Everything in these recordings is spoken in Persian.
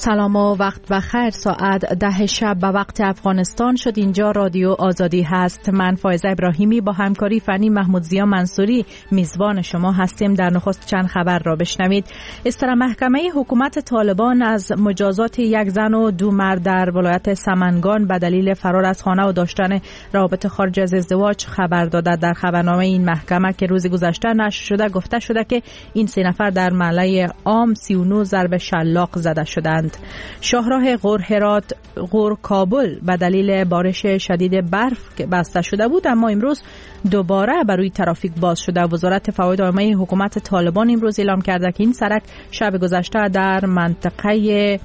سلام و وقت بخیر. ساعت 10 شب به وقت افغانستان شد. اینجا رادیو آزادی هست. من فایزه ابراهیمی با همکاری فنی محمود زیا منصوری میزبان شما هستیم. در نخست چند خبر را بشنوید. استر محکمه حکومت طالبان از مجازات یک زن و دو مرد در ولایت سمنگان به دلیل فرار از خانه و داشتن رابطه خارج از ازدواج خبر داده. در خبرنامه این محکمه که روز گذشته نشر شده گفته شده که این سه نفر در محله عام 39 ضرب شلاق زده شدند. شاهراه غور هرات غور کابل به دلیل بارش شدید برف که بسته شده بود اما امروز دوباره برای ترافیک باز شده. وزارت فواید عامه حکومت طالبان امروز اعلام کرده که این سرک شب گذشته در منطقه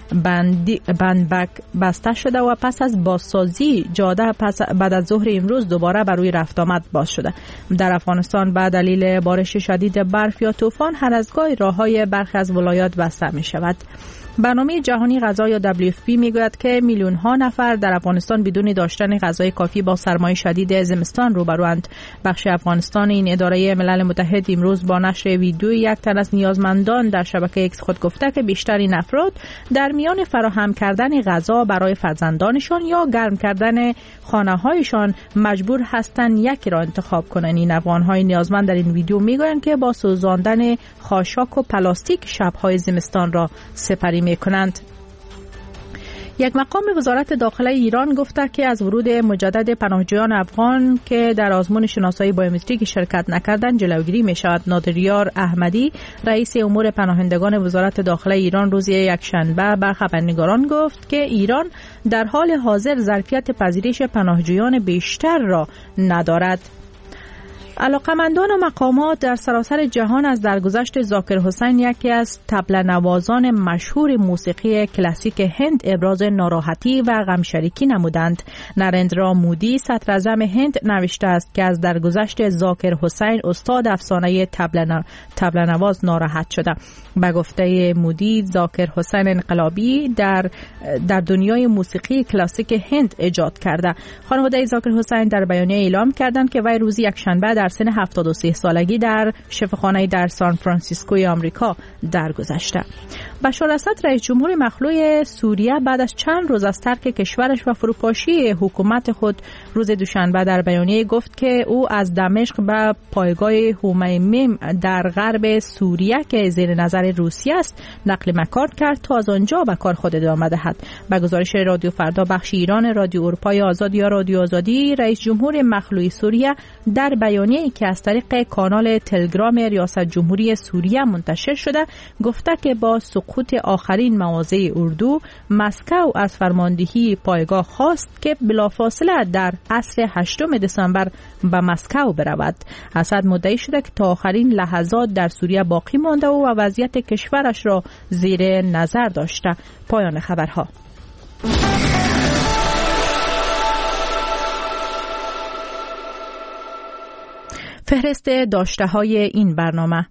بندبک بسته شده و پس از بازسازی جاده بعد از ظهر امروز دوباره برای رفت آمد باز شده. در افغانستان به دلیل بارش شدید برف یا طوفان هر از گاهی راههای برخی از ولایات بسته می شود. برنامه جهانی غذا یا WFP میگوید که میلیون ها نفر در افغانستان بدون داشتن غذای کافی با سرمای شدید زمستان روبروند. بخش افغانستان این اداره ملل متحد امروز با نشر ویدیوی یک تن از نیازمندان در شبکه ایکس خود گفته که بیشترین افراد در میان فراهم کردن غذا برای فرزندانشان یا گرم کردن خانه‌هایشان مجبور هستند یکی را انتخاب کنند. این افغان‌های نیازمند در این ویدیو میگویند که با سوزاندن خاشاک و پلاستیک شب‌های زمستان را سپری میکنند. یک مقام وزارت داخله ایران گفته که از ورود مجدد پناهجویان افغان که در آزمون شناسایی بایومتریک شرکت نکردند جلوگیری می شود. نادریار احمدی رئیس امور پناهندگان وزارت داخله ایران روز یکشنبه به خبرنگاران گفت که ایران در حال حاضر ظرفیت پذیرش پناهجویان بیشتر را ندارد. علاقمندان و مقامات در سراسر جهان از درگذشت ذاکر حسین یکی از طبل نوازان مشهور موسیقی کلاسیک هند ابراز ناراحتی و غمشریکی نمودند. نریندرا مودی صدر اعظم هند نوشته است که از درگذشت ذاکر حسین استاد افسانه طبل نواز ناراحت شده. به گفته مودی ذاکر حسین انقلابی در دنیای موسیقی کلاسیک هند ایجاد کرده. خانواده ذاکر حسین در بیانیه اعلام کردند که وی روز یکشنبه در سن 73 سالگی در شفاخانه در سان فرانسیسکوی آمریکا درگذشته. بشار اسد رئیس جمهور مخلوع سوریه بعد از چند روز از ترک کشورش و فروپاشی حکومت خود روز دوشنبه در بیانیه گفت که او از دمشق به پایگاه هومیمیم در غرب سوریه که زیر نظر روسیه است نقل مکان کرد تا از آنجا به کار خود ادامه دهد. به گزارش رادیو فردا بخش ایران رادیو اروپای آزاد یا رادیو آزادی رئیس جمهور مخلوع سوریه در بیانیه‌ای که از طریق کانال تلگرام ریاست جمهوری سوریه منتشر شده گفته که با سقوط آخرین مواضع اردو مسکو از فرماندهی پایگاه خواست که بلافاصله در عصر 8 دسامبر به مسکو برود. اسد مدعی شده که تا آخرین لحظات در سوریه باقی مانده و وضعیت کشورش را زیر نظر داشته. پایان خبرها. فهرست داشته‌های این برنامه.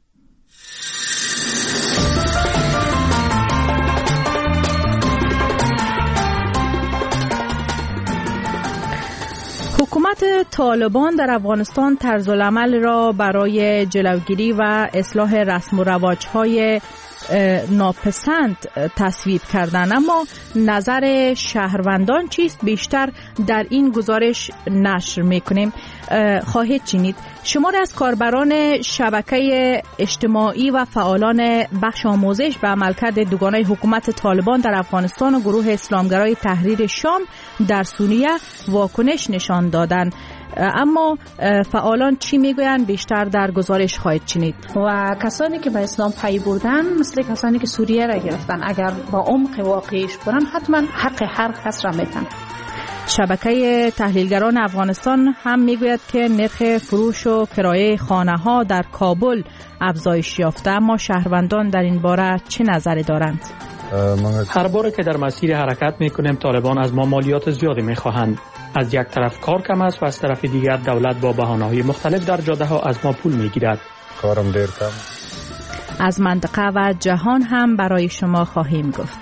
حکومت طالبان در افغانستان طرزالعمل را برای جلوگیری و اصلاح رسم و رواج‌های ناپسند تصویب کردن، اما نظر شهروندان چیست؟ بیشتر در این گزارش نشر میکنیم. خواهید شنید شماری از کاربران شبکه اجتماعی و فعالان بخش آموزش به عملکرد دوگانه حکومت طالبان در افغانستان و گروه اسلامگرای تحریر شام در سوریه واکنش نشان دادند. اما فعالان چی میگویند بیشتر در گزارش خواهید شنید. و کسانی که به اسلام پی بردن مثل کسانی که سوریه را گرفتن اگر با عمق واقعیش برن حتما حق هر کس را میتن. شبکه تحلیلگران افغانستان هم میگوید که نرخ فروش و کرایه خانه ها در کابل افزایش یافته، اما شهروندان در این باره چه نظری دارند؟ هر بار که در مسیر حرکت میکنیم طالبان از ما مالیات زیادی میخواهند. از یک طرف کار کم است و از طرف دیگر دولت با بهانه‌های مختلف در جاده ها از ما پول میگیرد. کارم دیر کم. از منطقه و جهان هم برای شما خواهیم گفت.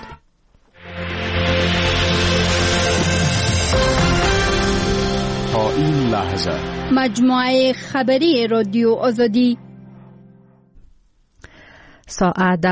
تا این لحظه مجموعه خبری رادیو آزادی. ساعت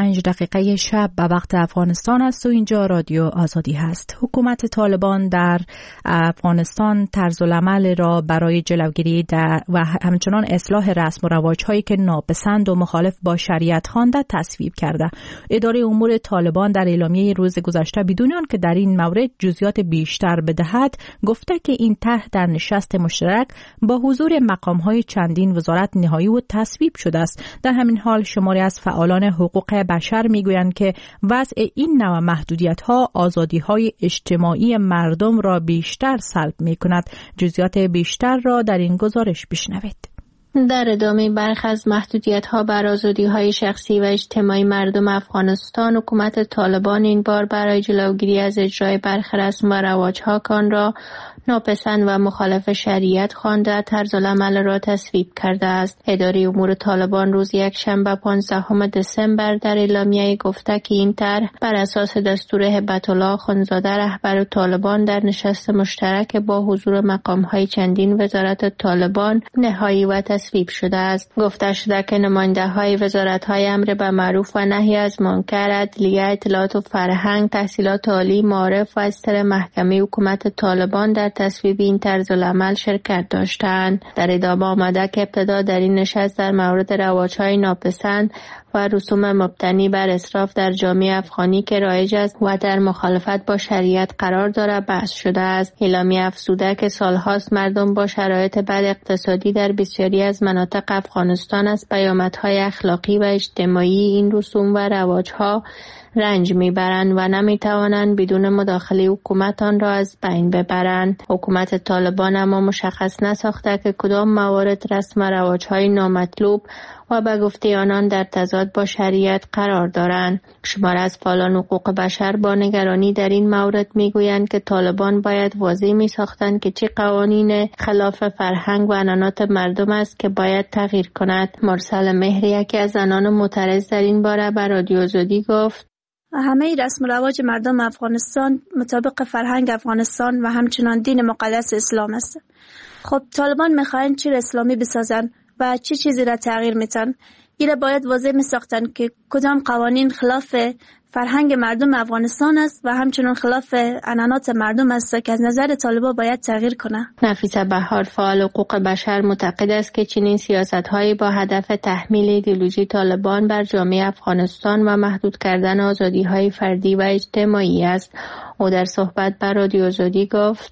2:05 شب به وقت افغانستان است و اینجا رادیو آزادی هست. حکومت طالبان در افغانستان طرزالعمل را برای جلوگیری و همچنان اصلاح رسم و رواج‌هایی که ناپسند و مخالف با شریعت خوانده تصویب کرده. اداره امور طالبان در اعلامیه روز گذشته بدون آنکه در این مورد جزئیات بیشتر بدهد گفته که این طرح در نشست مشترک با حضور مقام‌های چندین وزارت نهایی و تصویب شده است. در همین حال شماری از فعالان حقوق بشر میگویند که وضع این نوع محدودیت‌ها آزادی‌های اجتماعی مردم را بیشتر سلب می‌کند. جزئیات بیشتر را در این گزارش بشنوید. در ادامه برخی از محدودیت‌ها بر آزادی‌های شخصی و اجتماعی مردم افغانستان، حکومت طالبان این بار برای جلوگیری از اجرای برخی رسم و رواج‌ها که آن را ناپسند و مخالف شریعت خوانده طرزالعمل را تصویب کرده است. اداره امور طالبان روز یکشنبه 15 دسامبر در اعلامیه گفته که این طرح بر اساس دستور هبت‌الله آخوندزاده رهبر طالبان در نشست مشترک با حضور مقام‌های چندین وزارت طالبان نهایی و تصویب شده است. گفته شده که نماینده‌های وزارت‌های امر به معروف و نهی از منکر، عدلیه، اطلاعات و فرهنگ، تحصیلات عالی، معارف و استر محکمه حکومت طالبان در تصویب این طرزالعمل شرکت داشتند. در ادامه آمده که ابتدا در این نشست در مورد رواج‌های ناپسند و رسوم مبتنی بر اسراف در جامعه افغانی که رایج است و در مخالفت با شریعت قرار دارد بحث شده است. اعلامیه افزوده که سالهاست مردم با شرایط بد اقتصادی در بسیاری از مناطق افغانستان از پیامدهای اخلاقی و اجتماعی این رسوم و رواج‌ها رنج میبرند و نمیتوانند بدون مداخله حکومت آن را از بین ببرند. حکومت طالبان اما مشخص نساخته که کدام موارد رسم و رواج‌های نامطلوب و به گفته آنان در تضاد با شریعت قرار دارند. شمار از فعالان حقوق بشر با نگرانی در این مورد میگویند که طالبان باید واضح میساختند که چه قوانین خلاف فرهنگ و عنعنات مردم است که باید تغییر کند. مرسل مهری یکی از زنان معترض در این باره به رادیو آزادی گفت: همه رسم و رواج مردم افغانستان مطابق فرهنگ افغانستان و همچنان دین مقدس اسلام است. خب طالبان میخواین چی اسلامی بسازن و چه چیزی را تغییر میتن؟ ایره باید واضح میساختن که کدام قوانین خلاف فرهنگ مردم افغانستان است و همچنان خلاف عنعنات مردم است که از نظر طالبان باید تغییر کنه. نفیسه بهار فعال حقوق بشر معتقد است که چنین سیاست‌هایی با هدف تحمیل ایدئولوژی طالبان بر جامعه افغانستان و محدود کردن آزادی‌های فردی و اجتماعی است. او در صحبت با رادیو آزادی گفت: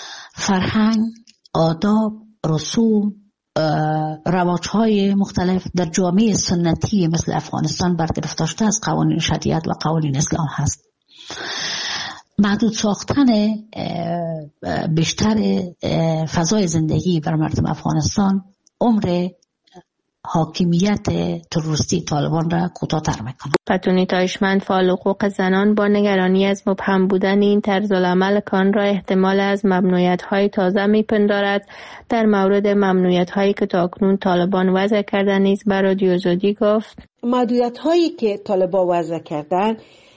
فرهنگ، آداب، رسوم، رواج‌های مختلف در جامعه سنتی مثل افغانستان برگرفته شده از قوانین شریعت و قوانین اسلام هست. محدود ساختن بیشتر فضای زندگی بر مردم افغانستان عمر حاکمیت تروریستی طالبان را کوتاه‌تر میکنه. پتونی تایشمند فعال حقوق زنان با نگرانی از مبهم بودن این طرزالعمل کان را احتمال از ممنوعیت‌های تازه میپندارد. در مورد ممنوعیت‌هایی که تاکنون طالبان وضع کردن نیز بر رادیو آزادی گفت: محدودیت‌هایی که طالبان وضع کردن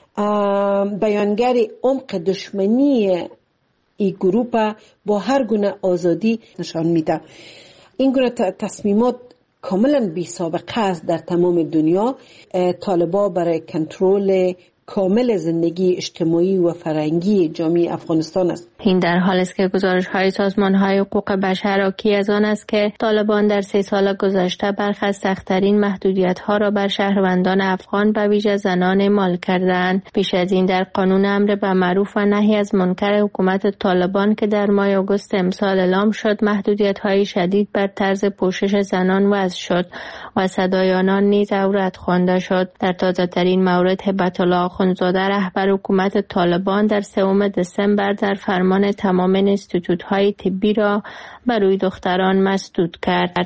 بیانگر عمق دشمنی این گروه با هر گونه آزادی نشان میده. این گونه تصمیمات کاملا بی سابقه است در تمام دنیا. طالبان برای کنترل کامل زندگی اجتماعی و فرهنگی جامعه افغانستان است. این در حال است که گزارش‌های سازمان‌های حقوق بشر حاکی از آن است که طالبان در 3 سال گذشته برخی از سخت‌ترین محدودیت‌ها را بر شهروندان افغان به ویژه زنان اعمال کردند. پیش از این در قانون امر به معروف و نهی از منکر حکومت طالبان که در ماه آگوست امسال اعلام شد، محدودیت‌های شدید بر طرز پوشش زنان وضع شد و صدای آنان نیز عورت خوانده شد. در تازه‌ترین مورد هبت‌الله آخوندزاده رهبر حکومت طالبان در 3 دسامبر در فرمان تمام انستیتوت‌های طبی را برای دختران مسدود کرد.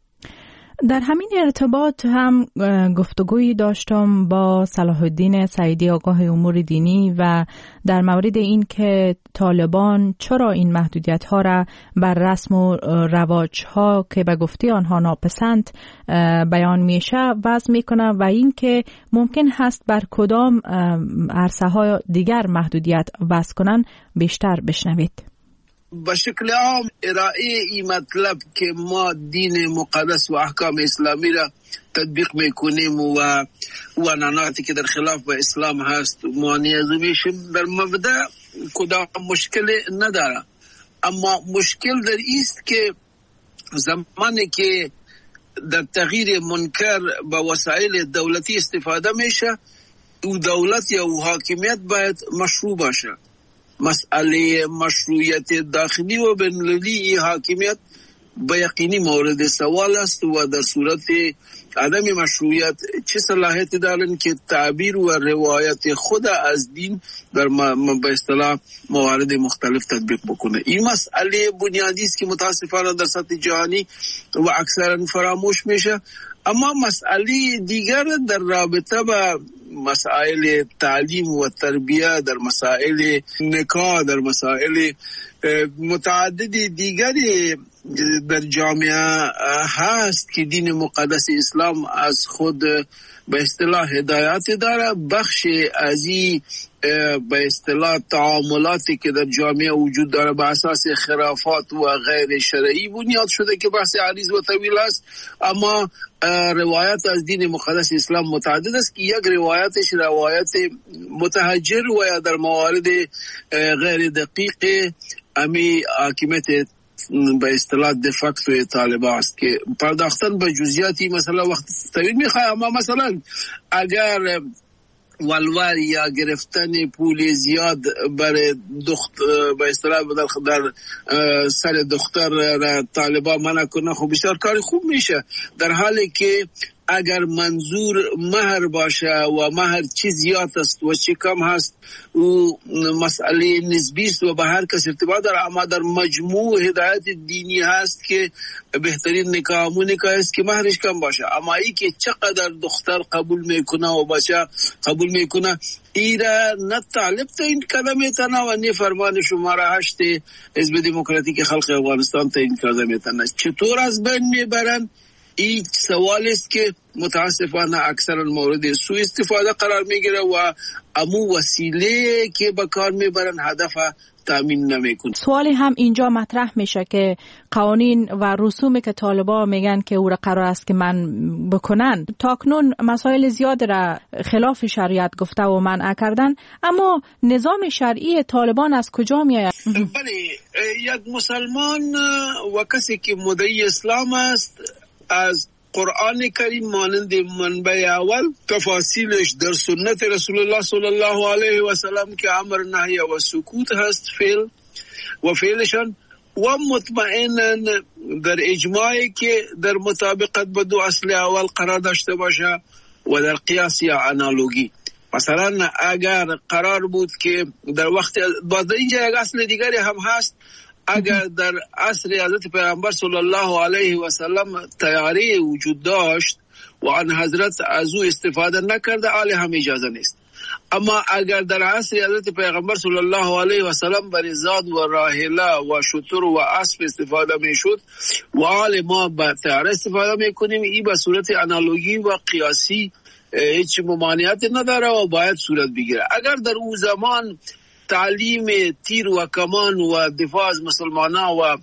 در همین ارتباط هم گفتگویی داشتم با صلاح الدین سعیدی آگاه امور دینی و در مورد این که طالبان چرا این محدودیت‌ها را بر رسم و رواج‌ها که به گفته آنها ناپسند بیان میشه وضع میکنه و این که ممکن هست بر کدام عرصه‌های دیگر محدودیت وضع کنن بیشتر بشنوید. به شکل عام ارائه این مطلب که ما دین مقدس و احکام اسلامی را تطبیق میکنیم و عنعناتی که در خلاف با اسلام هست مانع میشیم، در مبدأ کدام مشکل نداره. اما مشکل در ایست که زمانی که در تغییر منکر با وسایل دولتی استفاده میشه، او دولت یا او حاکمیت باید مشروع باشه. مسئله مشروعیت داخلی و بین‌المللی حاکمیت به یقینی مورد سوال است و در صورت عدم مشروعیت چه صلاحیتی دارن که تعبیر و روایت خود از دین در به اصطلاح موارد مختلف تطبیق بکنه. این مسئله بنیادی است که متاسفانه در سطح جهانی و اکثرا فراموش میشه. اما مسئله دیگر در رابطه با مسائل تعلیم و تربیه، در مسائل نکاح، در مسائل متعدد دیگری در جامعه هست که دین مقدس اسلام از خود به اصطلاح هدایت داره. بخش از این به اصطلاح تعاملاتی که در جامعه وجود داره به اساس خرافات و غیر شرعی بنیاد شده که بحث عریض و طویل است. اما روایت از دین مقدس اسلام متعدد است که یک روایتش روایت متحجر و یا در موارد غیر دقیق امی حاکمیت به اصطلاح دفاکتو طالبان است که پرداختن به جزئیاتی مثلا وقت طویل میخواد. اما مثلا اگر ولوار یا گرفتن پول زیاد برای به اصطلاح در سر دختر را طالبان منع کنه، خب بسیار کار خوب میشه، در حالی که اگر منظور مهر باشه و مهر چی زیاد است و چی کم هست و مسئله نسبی است و به هر کس ارتباط داره. اما در مجموع هدایت دینی هست که بهترین نکاح است که مهرش کم باشه. اما ای که چقدر دختر قبول میکنه و بچه قبول میکنه، ایرا نه طالب تا این قدم تنه و نه فرمان شماره 8 حزب دموکراتیک خلق افغانستان تا این قدم تنه. چطور از بین میبرن؟ این سوال است که متاسفانه اکثرا مورد سوء استفاده قرار میگیره و امو وسیله که به کار میبرن هدف تامین نمیکنه. سوالی هم اینجا مطرح میشه که قوانین و رسومی که طالبان میگن که او را قرار است که من بکنن تاکنون مسائل زیاد را خلاف شریعت گفته و منع کردن، اما نظام شرعی طالبان از کجا میآید؟ بله، یک مسلمان و کسی که مدعی اسلام است از قرآن کریم مانند منبع اول تفاصیلش در سنت رسول الله صلی الله علیه و سلم که امر نهی و سکوت هست فعل و فعلشان، و مطمئنا در اجماعی که در مطابقت با دو اصل اول قرار داشته باشه و در قیاس یا انالوگی. مثلا اگر قرار بود که در وقت باز اینجا یک اصل دیگری هم هست، اگر در عصر حضرت پیغمبر صلی الله علیه و سلم تیاری وجود داشت و آن حضرت از او استفاده نکرده، آل هم اجازه نیست. اما اگر در عصر حضرت پیغمبر صلی الله علیه و سلم بر زاد و راحله و شتر و اسب استفاده میشد و آل ما با تیاری استفاده میکنیم، این به صورت انالوگی و قیاسی هیچ ممانعت نداره و باید صورت بگیره. اگر در اون زمان تعلیم تیر و کمان و دفاع از مسلمانان و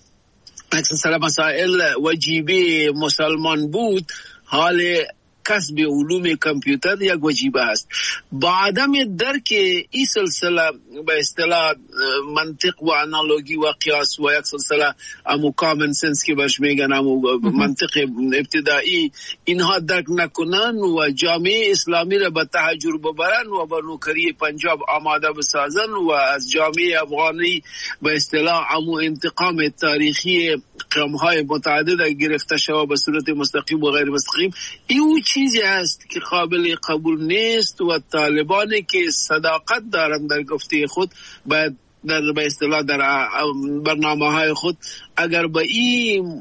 اکثر مسائل وجیبه مسلمان بود، حال کسب علوم کامپیوتر یک وجیبه است. با عدم درک این سلسله به اصطلاح منطق و انالوگی و قیاس و یک سلسله امو کامن سنس که برش میگن، امو منطق ابتدایی، اینها درک نکنن و جامعه اسلامی را به تحجر ببرن و به نوکری پنجاب آماده بسازن و از جامعه افغانی به اصطلاح امو انتقام تاریخی قوم‌های متعدد گرفته شود به صورت مستقیم و غیر مستقیم، این چیزی هست که قابل قبول نیست و طالبانی که صداقت دارند در گفته خود باید در به اصطلاح در برنامه‌های خود اگر به این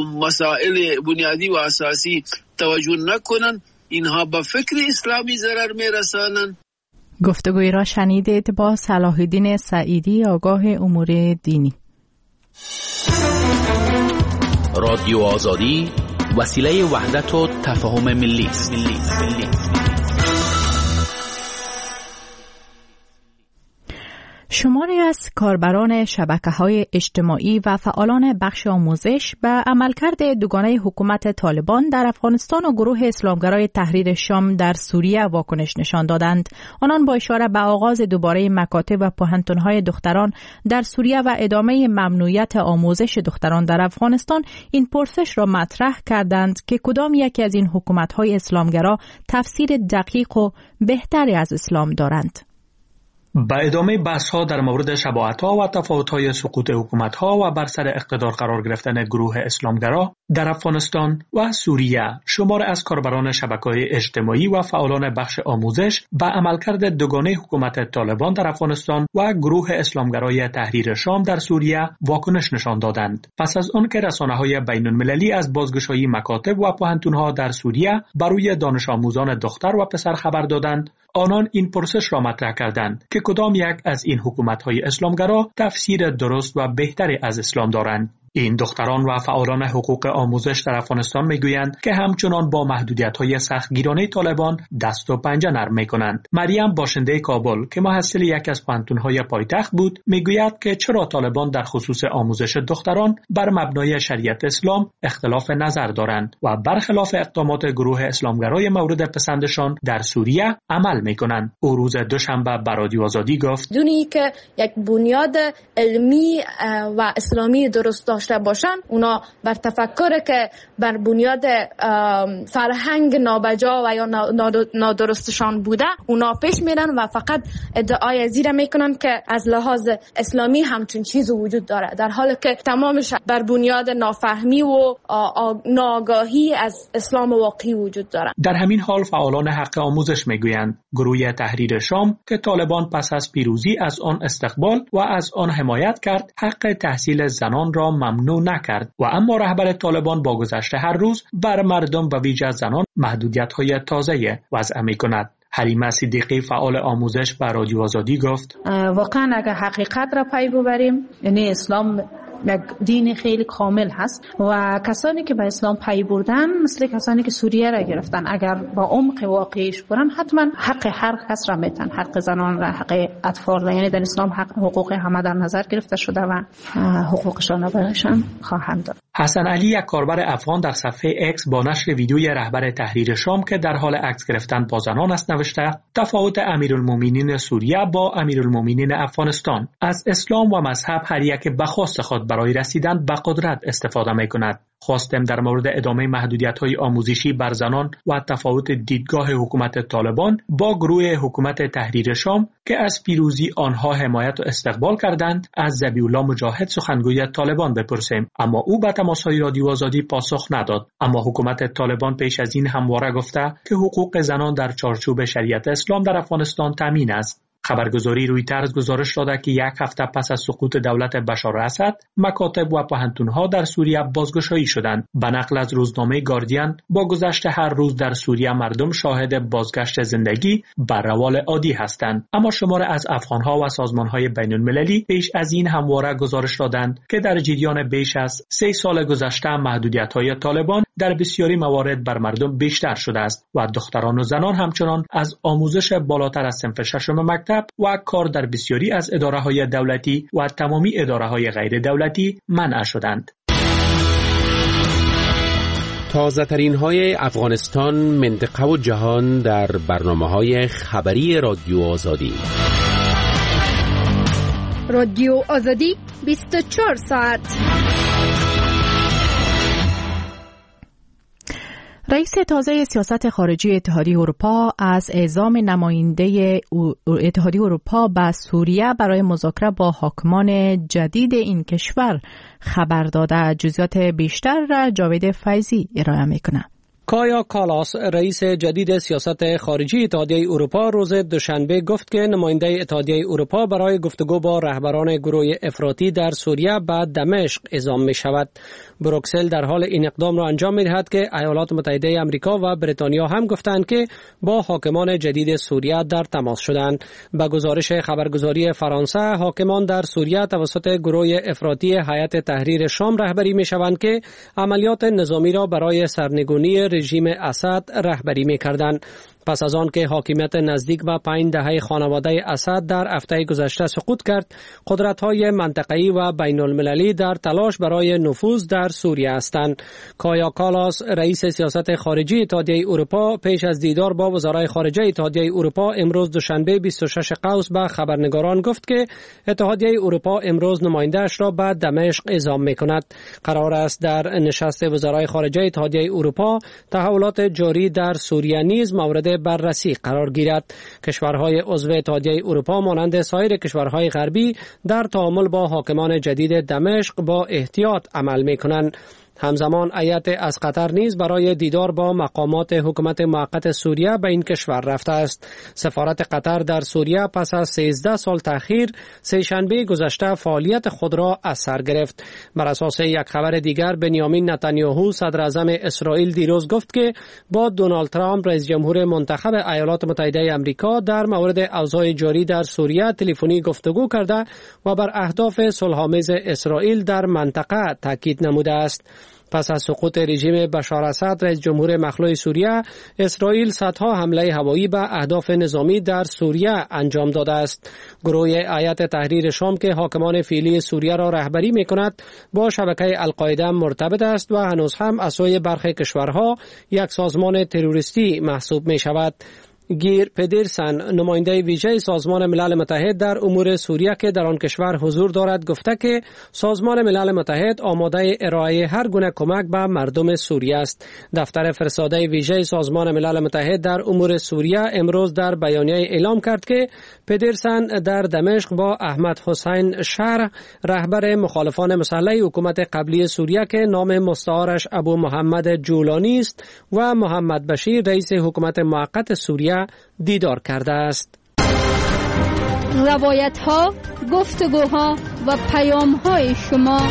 مسائل بنیادی و اساسی توجه نکنن، اینها به فکر اسلامی ضرر میرسانند. گفتگوی را شنیدید با صلاح الدین سعیدی، آگاه امور دینی. رادیو آزادی وسیله وحدت و تفاهم ملی است. شماری از کاربران شبکه‌های اجتماعی و فعالان بخش آموزش به عملکرد دوگانه حکومت طالبان در افغانستان و گروه اسلامگرای تحریر شام در سوریه واکنش نشان دادند. آنان با اشاره به آغاز دوباره مکاتب و پوهنتون‌های دختران در سوریه و ادامه ممنوعیت آموزش دختران در افغانستان این پرسش را مطرح کردند که کدام یکی از این حکومت‌های اسلامگرا تفسیر دقیق و بهتری از اسلام دارند. با ادامه بحث‌ها در مورد شباهت‌ها و تفاوت‌های سقوط حکومت‌ها و بر سر اقتدار قرار گرفتن گروه اسلامگرا در افغانستان و سوریه، شمار از کاربران شبکه‌های اجتماعی و فعالان بخش آموزش به عملکرد دوگانه حکومت طالبان در افغانستان و گروه اسلامگرای تحریر شام در سوریه واکنش نشان دادند. پس از آن که رسانه‌های بین‌المللی از بازگشایی مکاتب و پوهنتون‌ها در سوریه بر روی دانش آموزان دختر و پسر خبر دادند، آنان این پرسش را مطرح کردند که کدام یک از این حکومت‌های اسلامگرا تفسیر درست و بهتری از اسلام دارند. این دختران و فعالان حقوق آموزش در افغانستان میگویند که همچنان با محدودیت‌های سختگیرانه طالبان دست و پنجه نرم می‌کنند. مریم باشنده کابل که محصل یک از پوهنتون‌های پایتخت بود، میگوید که چرا طالبان در خصوص آموزش دختران بر مبنای شریعت اسلام اختلاف نظر دارند و برخلاف اقدامات گروه اسلامگرای مورد پسندشان در سوریه عمل می‌کنند. او روز دوشنبه به رادیو آزادی گفت: دونی که یک بنیاد علمی و اسلامی درست داشته باشن، اونا بر تفکر که بر بنیاد فرهنگ نابجا و یا نادرستشان بوده اونا پیش میرن و فقط ادعای زیر میکنن که از لحاظ اسلامی همچون چیز وجود داره، در حالی که تمامش بر بنیاد نافهمی و ناآگاهی از اسلام واقعی وجود داره. در همین حال فعالان حق آموزش میگویند گروه تحریر شام که طالبان پس از پیروزی از آن استقبال و از آن حمایت کرد، حق تحصیل زنان را ممنوع نکرد و اما رهبر طالبان با گذشت هر روز بر مردم و ویژه زنان محدودیت‌های تازه وضع می‌کند. حلیمه صدیقی فعال آموزش به رادیو آزادی گفت: واقعا اگر حقیقت را پی ببریم، یعنی اسلام یک دین خیلی کامل هست و کسانی که به اسلام پی بردن مثل کسانی که سوریه را گرفتن، اگر با عمق واقعیش برن حتما حق هر کس را میتن، حق زنان را، حق اطفال را، یعنی در اسلام حقوق همه در نظر گرفته شده و حقوقشان را برایشان خواهند داد. حسن علی، یک کاربر افغان، در صفحه اکس با نشر ویدیوی رهبر تحریر شام که در حال عکس گرفتن با زنان است نوشته: تفاوت امیرالمومنین سوریه با امیرالمومنین افغانستان، از اسلام و مذهب هر یک به خواست خود برای رسیدن به قدرت استفاده می‌کند. خواستم در مورد ادامه محدودیت‌های آموزشی بر زنان و تفاوت دیدگاه حکومت طالبان با گروه حکومت تحریر شام که از پیروزی آنها حمایت و استقبال کردند از ذبیح‌الله مجاهد، سخنگوی طالبان، بپرسیم، اما او به تماس‌های رادیو آزادی پاسخ نداد. اما حکومت طالبان پیش از این همواره گفته که حقوق زنان در چارچوب شریعت اسلام در افغانستان تامین است. خبرگزاری رویترز گزارش داده که یک هفته پس از سقوط دولت بشار اسد، مکاتب و پوهنتون‌ها در سوریه بازگشایی شدند. به نقل از روزنامه گاردین، با گذشت هر روز در سوریه مردم شاهد بازگشت زندگی بر روال عادی هستند. اما شمار از افغان‌ها و سازمان‌های بین‌المللی پیش از این همواره گزارش دادند که در جریان بیش از 3 سال گذشته محدودیت‌های طالبان در بسیاری موارد بر مردم بیشتر شده است و دختران و زنان همچنان از آموزش بالاتر از صنف ششم مکتب و کار در بسیاری از اداره‌های دولتی و تمامی اداره‌های غیر دولتی منع شدند. تازه‌ترین های افغانستان، منطقه و جهان در برنامه‌های خبری رادیو آزادی. رادیو آزادی 24 ساعت. رئیس تازه سیاست خارجی اتحادیه اروپا از اعزام نماینده اتحادیه اروپا به سوریه برای مذاکره با حاکمان جدید این کشور خبر داده. جزئیات بیشتر را جاوید فیضی ارائه میکنه. کایا کالاس، رئیس جدید سیاست خارجی اتحادیه اروپا، روز دوشنبه گفت که نماینده اتحادیه اروپا برای گفتگو با رهبران گروه افراطی در سوریه به دمشق اعزام می شود. بروکسل در حال این اقدام را انجام می دهد که ایالات متحده آمریکا و بریتانیا هم گفتند که با حاکمان جدید سوریه در تماس شدند. به گزارش خبرگزاری فرانسه، حاکمان در سوریه توسط گروه افراطی هیئت تحریر شام رهبری می شوند که عملیات نظامی را برای سرنگونی رژیم اسد رهبری می‌کردند. پس از آن که حاکمیت نزدیک به 5 دهه خانواده اسد در هفته گذشته سقوط کرد، قدرت‌های منطقه‌ای و بین‌المللی در تلاش برای نفوذ در سوریه هستند. کایا کالاس، رئیس سیاست خارجی اتحادیه اروپا، پیش از دیدار با وزرای خارجه اتحادیه اروپا امروز دوشنبه 26 قوس به خبرنگاران گفت که اتحادیه اروپا امروز نماینده‌اش را به دمشق اعزام می‌کند. قرار است در نشست وزرای خارجه اتحادیه اروپا تحولات جاری در سوریه نیز مورد بررسی قرار گیرد. کشورهای عضو اتحادیه اروپا مانند سایر کشورهای غربی در تعامل با حاکمان جدید دمشق با احتیاط عمل می‌کنند. همزمان هیئت از قطر نیز برای دیدار با مقامات حکومت موقت سوریه به این کشور رفته است. سفارت قطر در سوریه پس از 13 سال تأخیر سه‌شنبه گذشته فعالیت خود را از سر گرفت. بر اساس یک خبر دیگر، بنیامین نتانیاهو صدر اعظم اسرائیل دیروز گفت که با دونالد ترامپ رئیس جمهور منتخب ایالات متحده آمریکا در مورد اوضاع جاری در سوریه تلفنی گفتگو کرده و بر اهداف صلح‌آمیز اسرائیل در منطقه تاکید نموده است. پس از سقوط رژیم بشار اسد رئیس جمهور مخلوع سوریه، اسرائیل صدها حمله هوایی به اهداف نظامی در سوریه انجام داده است. گروه هیئت تحریر شام که حاکمان فعلی سوریه را رهبری می‌کند، با شبکه القاعده مرتبط است و هنوز هم از سوی برخی کشورها یک سازمان تروریستی محسوب می‌شود. گیر پدرسن، نماینده ویژه سازمان ملل متحد در امور سوریه که در آن کشور حضور دارد، گفته که سازمان ملل متحد آماده ارائه هر گونه کمک به مردم سوریه است. دفتر فرستاده ویژه سازمان ملل متحد در امور سوریه امروز در بیانیه اعلام کرد که پدرسن در دمشق با احمد حسین شرح، رهبر مخالفان مسلح حکومت قبلی سوریه که نام مستعارش ابو محمد جولانی است، و محمد بشیر رئیس حکومت موقت سوریه دیدار کرده است. روایت‌ها، گفتگوها و پیام‌های شما.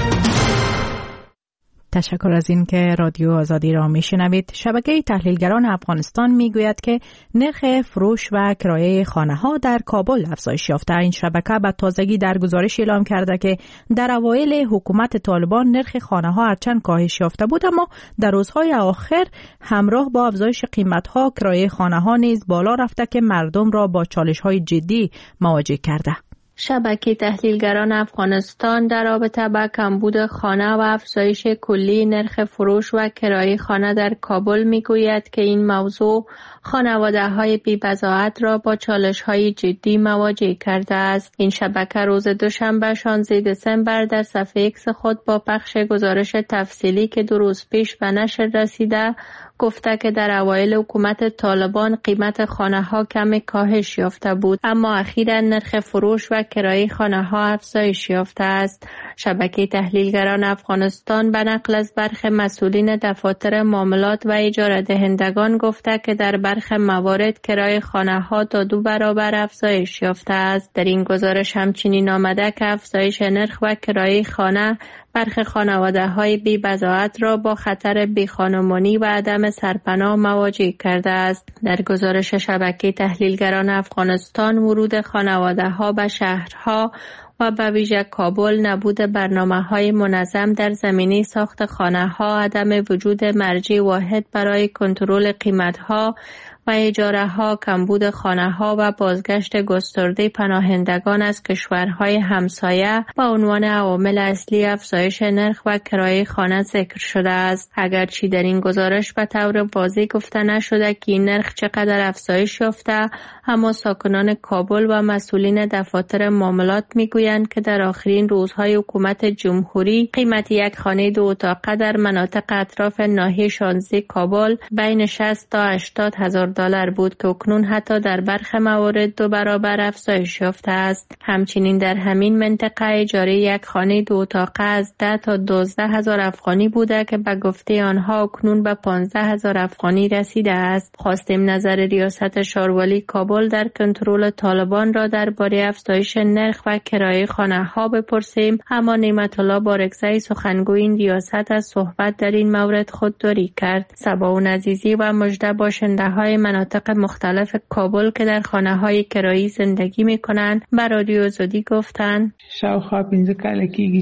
تشکر از این که رادیو آزادی را میشنوید. شبکه تحلیلگران افغانستان میگوید که نرخ فروش و کرایه خانه‌ها در کابل افزایش یافته. این شبکه به تازگی در گزارش اعلام کرده که در اوایل حکومت طالبان نرخ خانه‌ها هرچند کاهش یافته بود، اما در روزهای آخر همراه با افزایش قیمت‌ها کرایه خانه‌ها نیز بالا رفته که مردم را با چالش‌های جدی مواجه کرده. شبکه تحلیلگران افغانستان در رابطه با کمبود خانه و افزایش کلی نرخ فروش و کرایه خانه در کابل میگوید که این موضوع خانواده‌های بی‌بضاعت را با چالش‌های جدی مواجه کرده است. این شبکه روز دوشنبه 16 دسامبر در صفحه ایکس خود با پخش گزارش تفصیلی که 2 روز پیش به نشر رسیده گفته که در اوایل حکومت طالبان قیمت خانه‌ها کم کاهش یافته بود، اما اخیراً نرخ فروش و کرایه خانه‌ها افزایش یافته است. شبکه تحلیلگران افغانستان به نقل از برخی مسئولین دفاتر معاملات و اجاره دهندگان گفته که در برخی موارد کرایه خانه‌ها تا 2 برابر افزایش یافته است. در این گزارش همچنین آمده که افزایش نرخ و کرایه خانه برخی خانواده‌های بی‌بضاعت را با خطر بیخانمانی و عدم سرپناه مواجه کرده است. در گزارش شبکه تحلیلگران افغانستان، ورود خانواده‌ها به شهرها و به ویژه کابل، نبود برنامه‌های منظم در زمینه ساخت خانه‌ها، عدم وجود مرجع واحد برای کنترل قیمت‌ها و اجاره‌ها، کمبود خانه‌ها و بازگشت گسترده پناهندگان از کشورهای همسایه به عنوان عوامل اصلی افزایش نرخ و کرایه خانه ذکر شده است. اگرچه در این گزارش به طور واضح گفته نشده که این نرخ چقدر افزایش یافته، اما ساکنان کابل و مسئولین دفاتر معاملات میگویند که در آخرین روزهای حکومت جمهوری قیمت یک خانه 2 اتاقه در مناطق اطراف ناحیه 16 کابل بین 60 تا 80 هزار دلار بود که اکنون حتی در برخی موارد 2 برابر افزایش یافته است. همچنین در همین منطقه اجاره یک خانه 2 اتاقه از 10 تا 12 هزار افغانی بوده که به گفته آنها اکنون به 15 هزار افغانی رسیده است. خواستیم نظر ریاست شاروالی کابل در کنترل طالبان را درباره افزایش نرخ و کرایه خانه‌ها بپرسیم، اما نعمت الله بارکزئی سخنگوی این ریاست از صحبت در این مورد خودداری کرد. صباح عزیزی و مژده باشنده‌های مناطق مختلف کابل که در خانه‌های کرایی زندگی می‌کنند به رادیو آزادی گفتند شاوخوا 15 کاله کېږي چې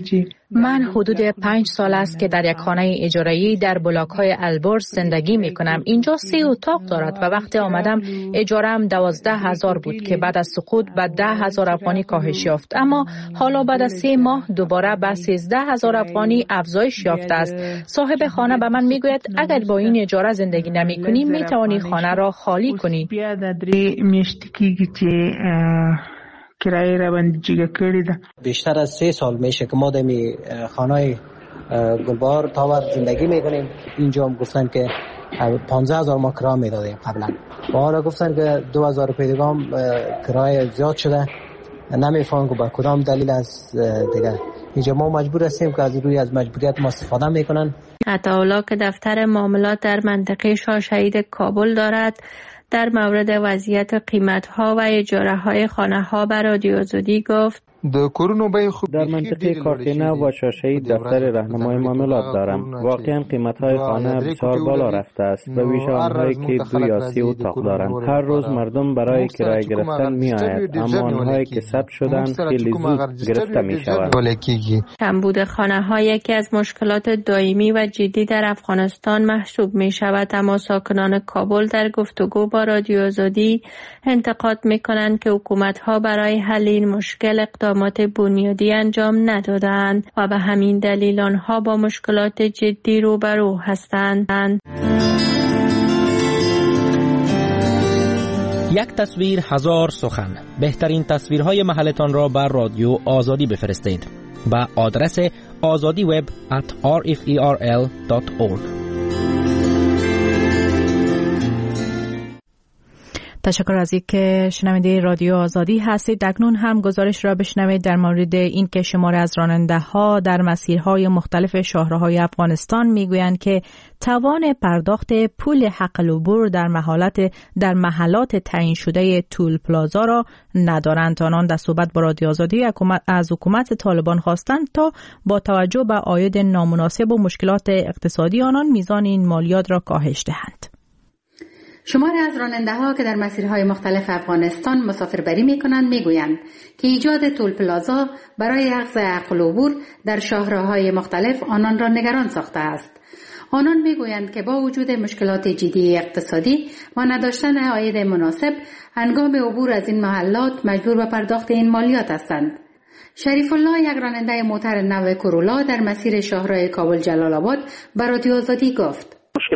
من حدود 5 سال است که در یک خانه اجاره‌ای در بلاک‌های البرز زندگی می‌کنم. اینجا 3 اتاق دارد و وقتی آمدم اجاره‌ام 12,000 بود که بعد از سقوط به 10,000 افغانی کاهش یافت. اما حالا بعد از 3 ماه دوباره به 13,000 افغانی افزایش یافته است. صاحب خانه به من میگوید اگر با این اجاره زندگی نمی‌کنی می‌توانی خانه را خالی کنی. کرایه را بندیجیگه کردی ده. بیشتر از 3 سال میشه که ما در خانه گلبهار تاور زندگی میکنیم. اینجا هم گفتن که 15,000 ما کرایه میدادیم قبلا و حالا گفتن که 2,000 روپیه دیگه هم کرایه زیاد شده. نمیفهمم که با کدام دلیل است دیگه. اینجا ما مجبور هستیم که از روی از مجبوریت ما استفاده میکنن. عطاالله که دفتر معاملات در منطقه شاه شهید کابل دارد در مورد وضعیت قیمت‌ها و اجاره‌های خانه‌ها بر رادیو آزادی گفت در منطقه کارتینا و شاشهید دفتر راهنمای معاملات دارم. واقعا قیمت‌های خانه بسیار بالا رفته است به ویژه آنهایی که 2 یا 3 اتاق دارند. هر روز مردم برای کرایه گرفتن می‌آیند اما آنهایی که ثبت شدند خیلی زود گرفته می‌شوند. کمبود خانه‌ها یکی از مشکلات دائمی و جدی در افغانستان محسوب می‌شود، اما ساکنان کابل در گفتگو با رادیو آزادی انتقاد می‌کنند که حکومت‌ها برای حل این مشکل اقدامات بنیادی انجام ندادند و به همین دلیل آنها با مشکلات جدی روبرو هستند. یک تصویر 1000 سخن. بهترین تصویرهای محلتان را بر رادیو آزادی بفرستید به آدرس azadiweb@rferl.org. تشکر از اینکه شنونده رادیو آزادی هستید. اکنون هم گزارش را بشنوید در مورد اینکه شماری از راننده‌ها در مسیرهای مختلف شاهراهای افغانستان میگویند که توان پرداخت پول حق العبور در محلات تعیین شده تول پلازا را ندارند. آنان در صحبت با رادیو آزادی از حکومت طالبان خواستند تا با توجه به عاید نامناسب و مشکلات اقتصادی آنان میزان این مالیات را کاهش دهند. شماری از راننده‌ها که در مسیرهای مختلف افغانستان مسافربری می‌کنند می‌گویند که ایجاد تول پلازا برای اخذ حق العبور در شاهراهای مختلف آنان را نگران ساخته است. آنان می‌گویند که با وجود مشکلات جدی اقتصادی و نداشتن عاید مناسب، هنگام عبور از این محلات مجبور به پرداخت این مالیات هستند. شریف الله، یک راننده موتر نو کورولا در مسیر شاهراه کابل جلال آباد، به رادیو آزادی گفت: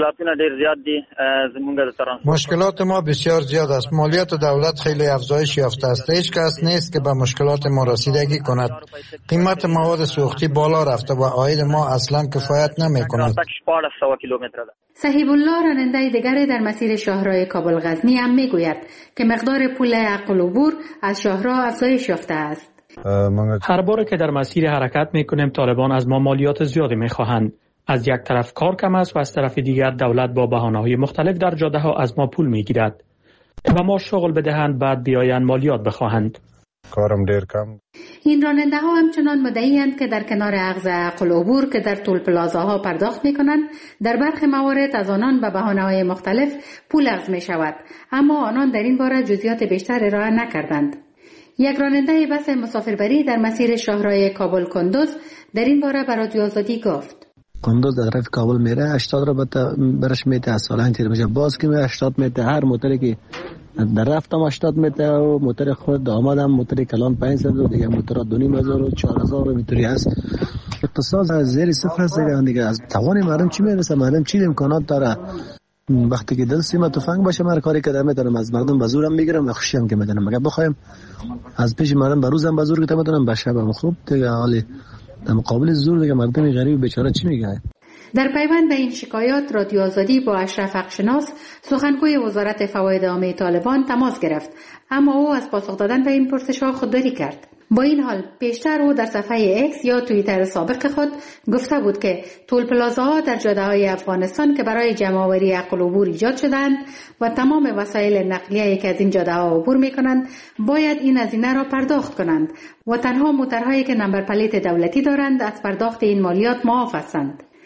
مشکلات ما بسیار زیاد است. مالیات دولت خیلی افزایش یافته است. هیچ کس نیست که به مشکلات ما رسیدگی کند. قیمت مواد سوختی بالا رفته و عاید ما اصلا کفایت نمی کند. صحیح الله، راننده دیگری در مسیر شاهراه کابل غزنی، هم میگوید که مقدار پول حق العبور از شاهراه افزایش یافته است. هر بار که در مسیر حرکت میکنیم طالبان از ما مالیات زیادی میخواهند. از یک طرف کار کم است و از طرف دیگر دولت با بهانه‌های مختلف در جاده‌ها از ما پول میگیرد و ما شغل بدهند بعد بیایند مالیات بخواهند. کارم دیر کم. این راننده ها همچنان مدعی‌اند که در کنار اخذ حق العبور که در تول پلازاها پرداخت می‌کنند، در برخی موارد از آنان به بهانه‌های مختلف پول اخذ می‌شود، اما آنان در این باره جزئیات بیشتر ارائه نکردند. یک راننده بس مسافربری در مسیر شاهراه کابل کندوز در این باره به رادیو آزادی گفت: کندوز در طرف کابل میره 80 رو برش میده، از سالان تیر میشه، باز که 80 میده. هر موتری که در رفتم 80 میده و موتر خود آمدم موتر کلان 500 و دیگه موتر 2500 و 4000 میتری هست. اقتصاد زیر صفر است دیگه. از توان مردم چی میرسه؟ مردم چی امکانات داره؟ وقتی که دل سیما تفنگ باشه من کاری که میتونم از مردم بزورم میگیرم و خوشیم که میدونم. مگه بخوایم از پیش مردم بروزم بزور که میتونم بشبم خوب دیگه. حالی در مقابل زور دیگه مردم غریب بیچاره چی میگه؟ در پیوند به این شکایات رادیو آزادی با اشرف حقشناس، سخنگوی وزارت فواید عامه طالبان، تماس گرفت، اما او از پاسخ دادن به این پرسش‌ها خودداری کرد. با این حال پیشتر او در صفحه اکس یا توییتر سابق خود گفته بود که تول پلازاها در جاده‌های افغانستان که برای جمع‌آوری حق العبور ایجاد شدند و تمام وسایل نقلیه‌ای که از این جاده‌ها عبور می‌کنند باید این هزینه را پرداخت کنند و تنها موترهایی که نمبر پلیت دولتی دارند از پرداخت این مالیات معاف هستند.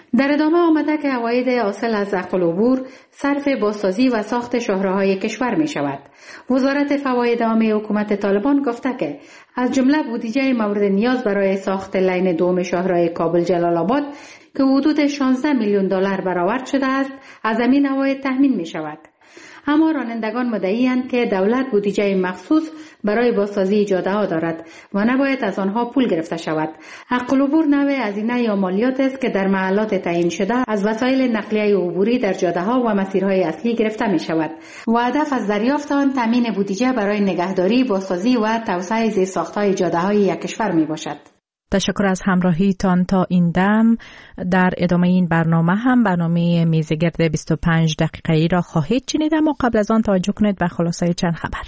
در ادامه آمده که عواید حاصل از نقل و عبور صرف بازسازی و ساخت شاهراهای کشور می شود. وزارت فواید عامه حکومت طالبان گفته که از جمله بودجه مورد نیاز برای ساخت لین دوم شاهراه کابل جلال آباد که حدود 16 میلیون دلار برآورد شده است از همین عواید تامین می شود. اما رانندگان مدعی‌اند که دولت بودجه مخصوص برای بازسازی جاده‌ها دارد و نباید از آنها پول گرفته شود. نقل و عبور نوع هزینه یا مالیات است که در محلات تعیین شده از وسایل نقلیه عبوری در جاده‌ها و مسیرهای اصلی گرفته می شود و هدف از دریافت آن تامین بودجه برای نگهداری، بازسازی و توسعه زیرساخت‌های جاده‌های یک کشور می باشد. تشکر از همراهیتان تا این دم. در ادامه این برنامه هم برنامه میزگرد 25 دقیقه‌ای را خواهید شنید، اما قبل از آن توجه کنید به خلاصه چند خبر.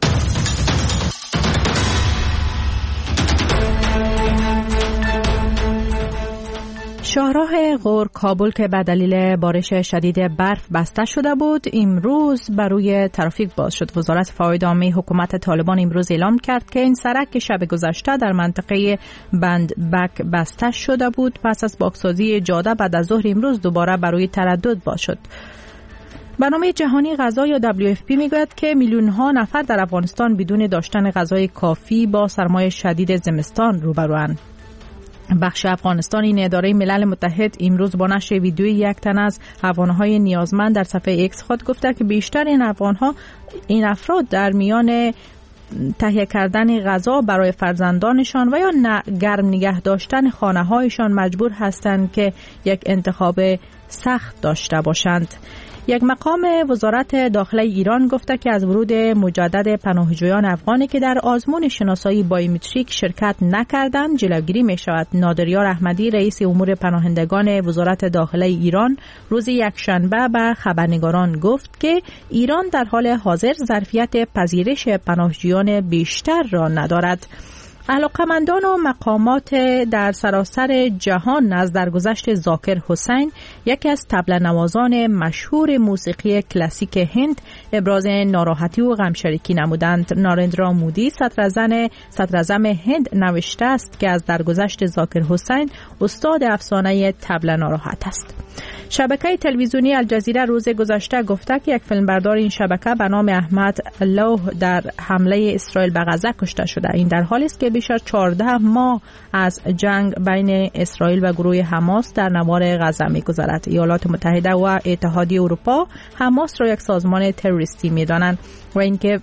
شاهراه غور کابل که به دلیل بارش شدید برف بسته شده بود امروز بر روی ترافیک باز شد. وزارت فواید عامه حکومت طالبان امروز اعلام کرد که این سرک شب گذشته در منطقه بندبک بسته شده بود. پس از پاکسازی جاده بعد از ظهر امروز دوباره بر روی تردد باز شد. برنامه جهانی غذا یا WFP میگوید که میلیون ها نفر در افغانستان بدون داشتن غذای کافی با سرمای شدید زمستان روبروند. بخش افغانستان این اداره ملل متحد امروز با نشر ویدیوی یک تن از افغانهای نیازمند در صفحه ایکس خود گفته که بیشتر این افراد در میان تهیه کردن غذا برای فرزندانشان و یا گرم نگه داشتن خانه‌هایشان مجبور هستند که یک انتخاب سخت داشته باشند. یک مقام وزارت داخله ایران گفته که از ورود مجدد پناهجویان افغانی که در آزمون شناسایی بایومتریک شرکت نکردند جلوگیری می شود. نادریار احمدی رئیس امور پناهندگان وزارت داخله ایران روز یکشنبه به خبرنگاران گفت که ایران در حال حاضر ظرفیت پذیرش پناهجویان بیشتر را ندارد. علاقمندان و مقامات در سراسر جهان از درگذشت ذاکر حسین یکی از طبل نوازان مشهور موسیقی کلاسیک هند ابراز ناراحتی و غمشریکی نمودند. نارندرا مودی صدراعظم هند نوشته است که از درگذشت ذاکر حسین استاد افسانه طبل ناراحت است. شبکه تلویزیونی الجزیره روز گذشته گفته که یک فیلمبردار این شبکه به نام احمد لوح در حمله اسرائیل به غزه کشته شده. این در حالی است که بیش از 14 ماه از جنگ بین اسرائیل و گروه حماس در نوار غزه می‌گذرد. ایالات متحده و اتحادیه اروپا حماس را یک سازمان تروریستی می‌دانند و اینکه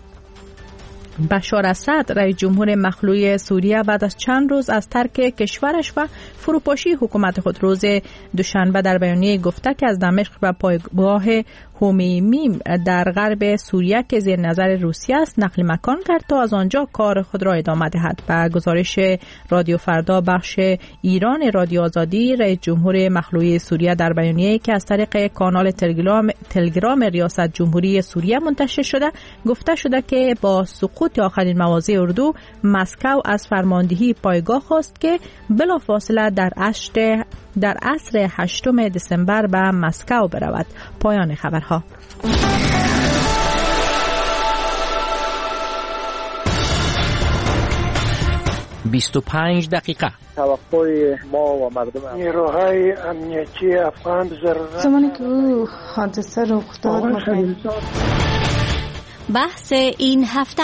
بشار اسد رئیس جمهور مخلوع سوریه بعد از چند روز از ترک کشورش و فروپاشی حکومت خود روز دوشنبه در بیانیه گفته که از دمشق و پایگاه هومیمیم در غرب سوریه که زیر نظر روسیه است نقل مکان کرد تا از آنجا کار خود را ادامه دهد. به گزارش رادیو فردا بخش ایران رادیو آزادی رئیس جمهور مخلوع سوریه در بیانیه‌ای که از طریق کانال تلگرام ریاست جمهوری سوریه منتشر شده گفته شده که با سقوط آخرین مواضع اردو مسکو از فرماندهی پایگاه خواست که بلافاصله در عصر 8 دسامبر به مسکو برود. پایان خبرها. «25 دقیقه» توقع ما و مردم نیروهای امنیتی افغان زمانی که او حادثه رخ داد بحث این هفته.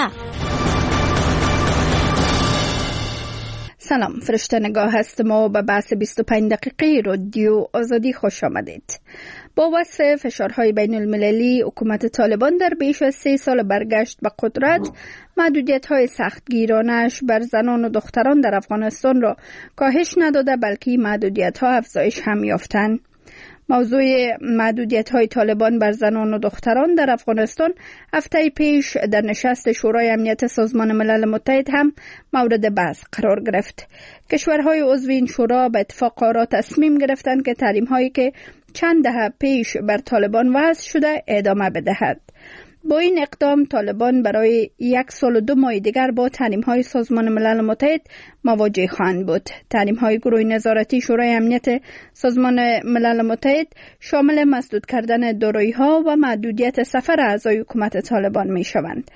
سلام، فرشته نگاه هستم و به بحث 25 دقیقه رادیو آزادی خوش آمدید. با وصف فشارهای بین المللی حکومت طالبان در بیش از 3 سال برگشت به قدرت محدودیت‌های سختگیرانش بر زنان و دختران در افغانستان را کاهش نداده بلکه محدودیت‌ها افزایش هم یافتند. موضوع محدودیت‌های طالبان بر زنان و دختران در افغانستان هفته پیش در نشست شورای امنیت سازمان ملل متحد هم مورد بحث قرار گرفت. کشورهای عضو این شورا به اتفاق آرا تصمیم گرفتند که تحریم‌هایی که چند دهه پیش بر طالبان وضع شده ادامه بدهد. با این اقدام طالبان برای 1 سال و 2 ماه دیگر با تحریم‌های سازمان ملل متحد مواجه خواهند بود. تحریم‌های گروه نظارتی شورای امنیت سازمان ملل متحد شامل مسدود کردن دارایی‌ها و محدودیت سفر اعضای حکومت طالبان می‌شوند.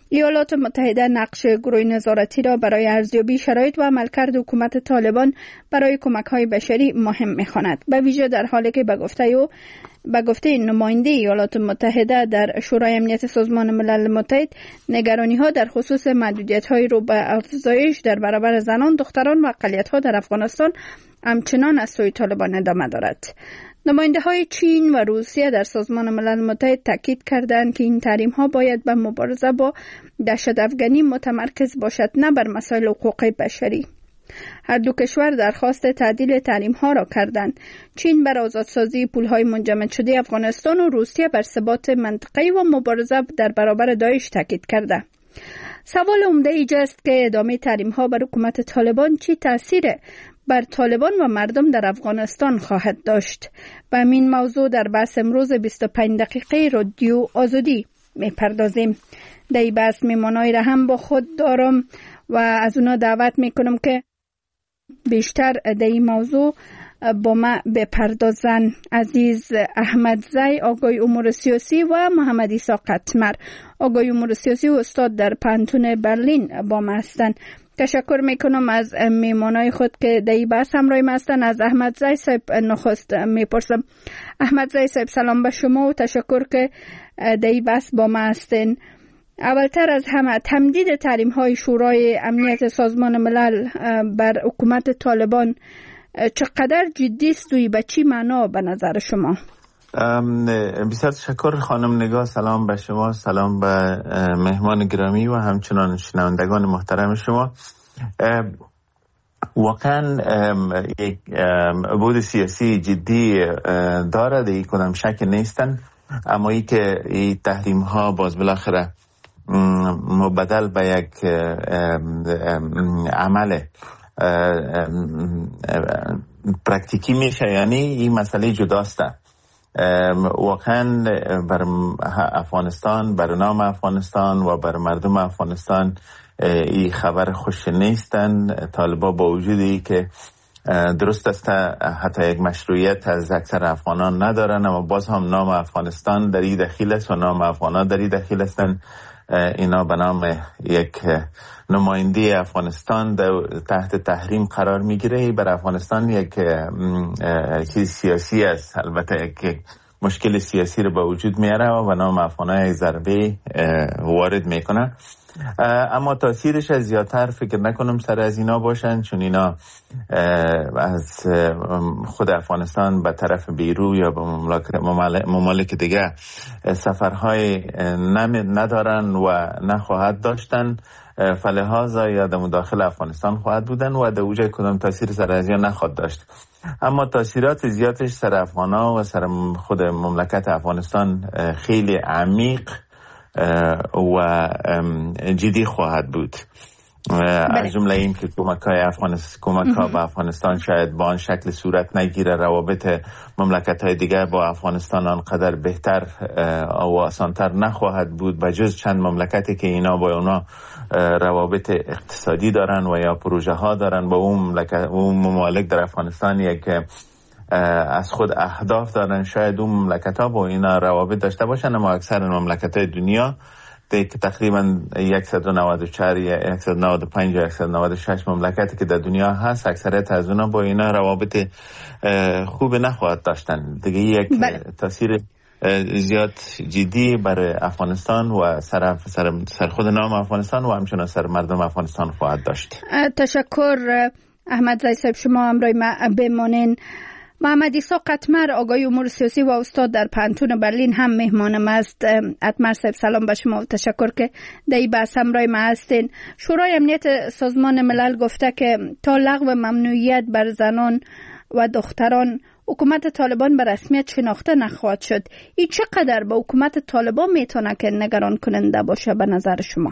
ایالات متحده نقش گروه نظارتی را برای ارزیابی شرایط و عملکرد حکومت طالبان برای کمک‌های بشری مهم می‌خواند، به ویژه در حالی که به گفته نماینده ایالات متحده در شورای امنیت سازمان ملل متحد، نگرانی‌ها در خصوص محدودیت‌های رو به افزایش در برابر زنان، دختران و اقلیت‌ها در افغانستان همچنان از سوی طالبان ادامه دارد. نماینده‌های چین و روسیه در سازمان ملل متحد تاکید کردند که این تحریم‌ها باید به مبارزه با دهشت‌افکنی متمرکز باشد، نه بر مسائل حقوق بشری. هر دو کشور درخواست تعدیل تحریم‌ها را کردند. چین بر آزادسازی پول‌های منجمد شده افغانستان و روسیه بر ثبات منطقه‌ای و مبارزه در برابر داعش تاکید کرده. سوال عمده اینجاست که ادامه تحریم‌ها بر حکومت طالبان چی تأثیر بر طالبان و مردم در افغانستان خواهد داشت. به این موضوع در بحث امروز 25 دقیقه رادیو آزادی میپردازیم. در این بحث میمانایی را هم با خود دارم و از اونا دعوت میکنم که بیشتر در این موضوع با ما بپردازن. عزیز احمد زی، آگای امور سیاسی، و محمد عیسی قطمر، آگای امور سیاسی و استاد در پانتون برلین با ما هستند. تشکر میکنم از میمانای خود که در این بحث همراه ما هستند. از احمد زی صاحب نخست میپرسم. احمد زی صاحب، سلام به شما و تشکر که در این بحث با ما هستین. اولتر از همه، تمدید تحریم های شورای امنیت سازمان ملل بر حکومت طالبان چقدر جدی است و به چی معنا به نظر شما؟ بسیار تشکر خانم نگاه. سلام به شما، سلام به مهمان گرامی و همچنان شنوندگان محترم شما. واقعا یک بود سیاسی جدی دارد، یک کدام شک نیستن، اما ای که این تحریم ها باز بالاخره مبدل به یک عمل پرکتیکی میشه، یعنی این مسئله جداست. واقعا بر افغانستان، بر نام افغانستان و بر مردم افغانستان این خبر خوش نیستن. طالبا با وجودی که درست است حتی یک مشروعیت از اکثر افغانان ندارن، اما باز هم نام افغانستان در این دخیل است و نام افغانان در این دخیل هستند. اینا به نام یک نماینده افغانستان تحت تحریم قرار میگیره. بر افغانستان یک چیز سیاسی است، البته یک مشکل سیاسی رو به وجود میاره و به نام افغانای ضربه وارد میکنه. اما تاثیرش از زیادتر فکر نکنم سر از اینا باشن، چون اینا از خود افغانستان به طرف بیرو یا به ممالک دیگه سفرهای ندارن و نخواهد داشتن، فلهذا یا در داخل افغانستان خواهد بودن و در اوجه کدام تاثیر سر از اینا نخواهد داشت. اما تاثیرات زیادش سر افغانا و سر خود مملکت افغانستان خیلی عمیق و جدی خواهد بود. از جمله این که کمک به افغانستان شاید با آن شکل صورت نگیره، روابط مملکت های دیگر با افغانستان آنقدر بهتر و آسانتر نخواهد بود، بجز چند مملکتی که اینا با اونا روابط اقتصادی دارن و یا پروژه ها دارن با اون ممالک در افغانستان یک از خود اهداف دارن. شاید اون مملکت ها با اینا روابط داشته باشن، اما اکثر مملکت های دنیا که تقریبا 194 یا 195 یا 196 مملکتی که در دنیا هست، اکثریت از اونا با اینا روابط خوب نخواهد داشتن دیگه. یک تاثیر زیاد جدی برای افغانستان و سر خود نام افغانستان و همچنان سر مردم افغانستان خواهد داشت. تشکر احمد زی صاحب، شما همراه ما بمانین. محمد عیسی قطمر، آگای امور سیاسی و استاد در پانتون برلین هم مهمانم است. قطمر صاحب، سلام به شما و تشکر که در این بحث همراه ما هستین. شورای امنیت سازمان ملل گفته که تا لغو ممنوعیت بر زنان و دختران حکومت طالبان به رسمیت شناخته نخواهد شد. این چقدر به حکومت طالبان میتونه که نگران کننده باشه به نظر شما؟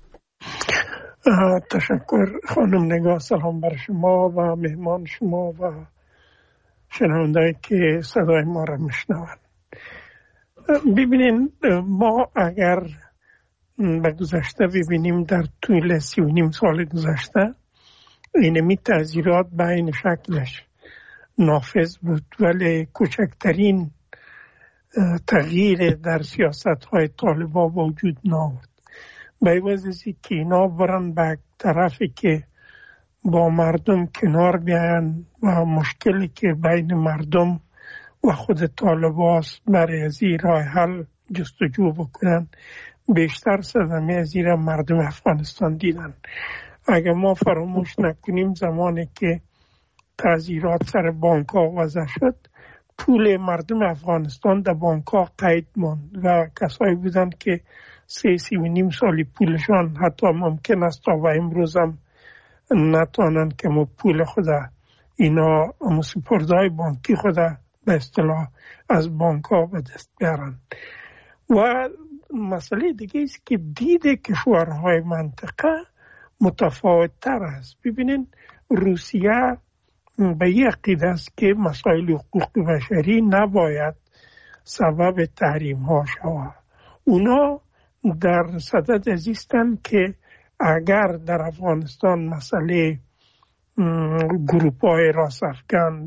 تشکر خانم نگاه. سلام بر شما و مهمان شما و شنونده‌ای که صدای ما را میشنوند. ببینین، ما اگر به گذشته ببینیم در طول 39 سال گذشته اینمی تغییرات به این شکلش نافذ بود، ولی کوچکترین تغییر در سیاست های طالبان وجود نآورد. به عوض از که اینا برن به طرفی که با مردم کنار بیاین و مشکلی که بین مردم و خود طالباست برای از این راه حل جستجو بکنن، بیشتر صدمه از این مردم افغانستان دیدن. اگر ما فراموش نکنیم زمانی که تعزیرات سر بانک ها وضع شد، پول مردم افغانستان در بانک ها قید ماند و کسایی بودن که 3.5 سالی پولشان حتی ممکن است تا و امروز هم نتوانن که ما پول خدا اینا سپردهای بانکی خدا به اصطلاح از بانک ها به دست بیارن. و مسئله دیگه است که دید کشورهای منطقه متفاوت تر است. ببینین روسیه به یک عقیده است که مسائل حقوق بشری نباید سبب تحریم ها شود. اونا در صدد ازیستن که اگر در افغانستان مسئله گروپ های راست افغان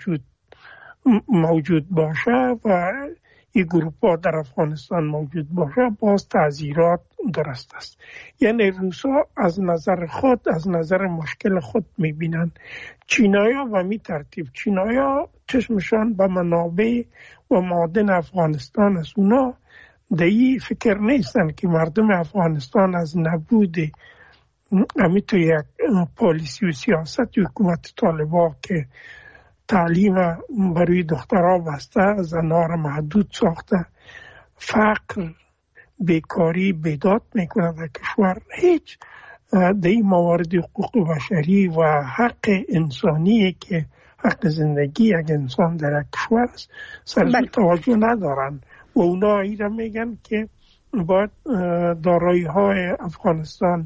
موجود باشه و این گروپ ها در افغانستان موجود باشه، باز تعزیرات درست است. یعنی روسا از نظر خود، از نظر مشکل خود میبینن. چینایا و می ترتیب چینایا چشمشان به منابع و معادن افغانستان است. اونا دیگه فکر نیستن که مردم افغانستان از نبود تو یک پالیسی و سیاست حکومت طالبان که تعلیم برای دخترها بسته، زنها را محدود ساخته، فقر، بیکاری بیداد میکنه در کشور، هیچ در این موارد حقوق بشری و حق انسانی که حق زندگی یک انسان در یک کشور است سر توجه ندارن و اونا ایره میگن که باید دارایی های افغانستان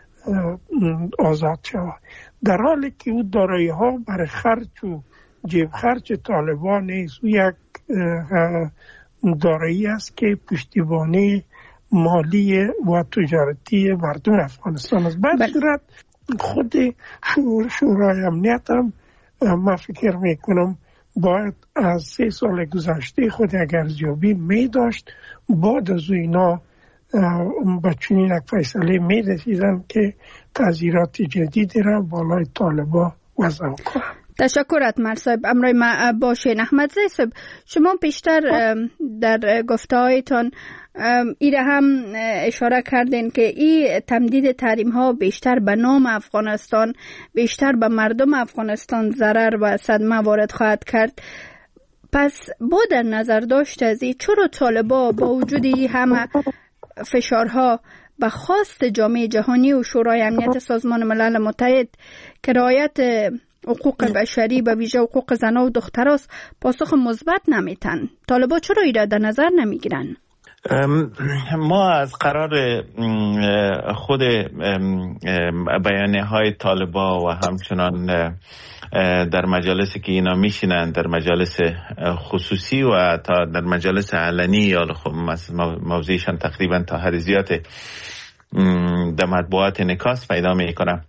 آزاد شود، در حالی که او دارایی ها برای خرج و جیب خرج طالبان نیست. او یک دارایی است که پشتیبانی مالی و تجارتی مردم افغانستان است. بعد صورت خود شورای امنیت هم من فکر میکنم باید از 3 سال گذشته خود اگر ارزیابی می داشت، بعد از اینا به چنین یک فیصله می رسیدن که تعزیرات جدیدی را بالای طالبان وضع کنند. تشکرت مرد صاحب. امروی ما باشین. احمدزی صاحب، شما بیشتر در گفتهایتان ایره هم اشاره کردین که این تمدید تحریم ها بیشتر به نام افغانستان، بیشتر به مردم افغانستان ضرر و صدمه وارد خواهد کرد. پس با در نظر داشت از این، چرا طالبان با وجود همه فشارها به خواست جامعه جهانی و شورای امنیت سازمان ملل متحد که رعایت حقوق بشری به ویژه حقوق زنان و دختراست پاسخ مثبت نمیتن؟ طالبان چرا ایره در نظر نمیگیرن؟ ما از قرار خود بیانیه های طالبان و همچنان در مجالسی که اینا میشینن، در مجالس خصوصی و تا در مجالس علنی یا موضوعشان تقریبا تا حد زیاد در مطبوعات انعکاس پیدا میکنه.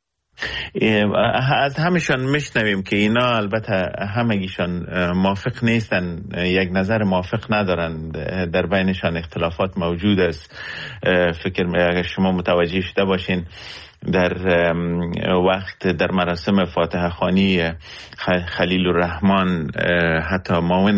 از همشان میشنویم که اینا البته همگیشان موافق نیستن، یک نظر موافق ندارن، در بینشان اختلافات موجود است. فکر اگر شما متوجه شده باشین در وقت در مراسم فاتحه خوانی خلیل الرحمن حتی معاون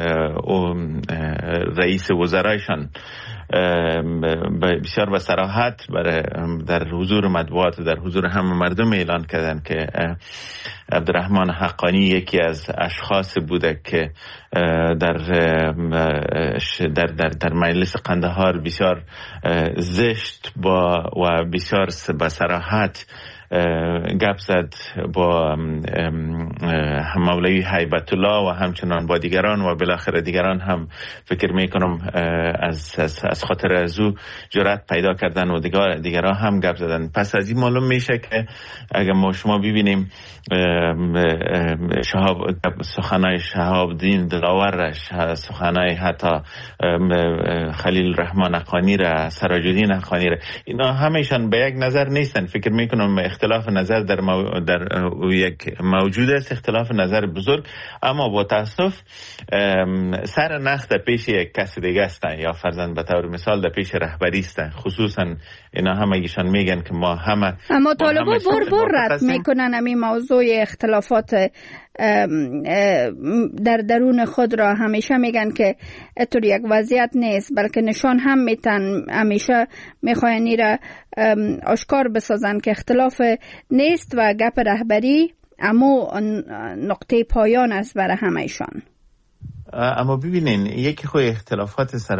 رئیس وزرایشان بسیار به صراحت در حضور مطبوعات، در حضور همه مردم اعلان کردن که عبدالرحمن حقانی یکی از اشخاص بوده که در مجلس قندهار بسیار زشت و بسیار به صراحت گپ زد با مولوی هیبت الله و همچنان با دیگران و بالاخره دیگران هم فکر میکنم از خاطر از او جرأت پیدا کردن و دیگران هم گپ زدن. پس از این معلوم میشه که اگر ما شما ببینیم سخنای شهاب الدین دلاور، سخنای حتی خلیل الرحمن حقانی را، سراج الدین حقانی را، اینا همشان به یک نظر نیستن. فکر میکنم اختلاف نظر در یک موجود است، اختلاف نظر بزرگ، اما با تاسف سر نخ در پیش یک کس دیگه است، یا فرضاً به طور مثال در پیش رهبری است. خصوصا اینا همگیشان میگن که ما همه، اما طالبان بار رد میکنن همین موضوع اختلافات در درون خود را. همیشه میگن که اتور یک وضعیت نیست، بلکه نشان هم میتن، همیشه میخواین را آشکار بسازن که اختلاف نیست و گپ رهبری اما نقطه پایان است برای همهشان. اما ببینین یکی خود اختلافات سر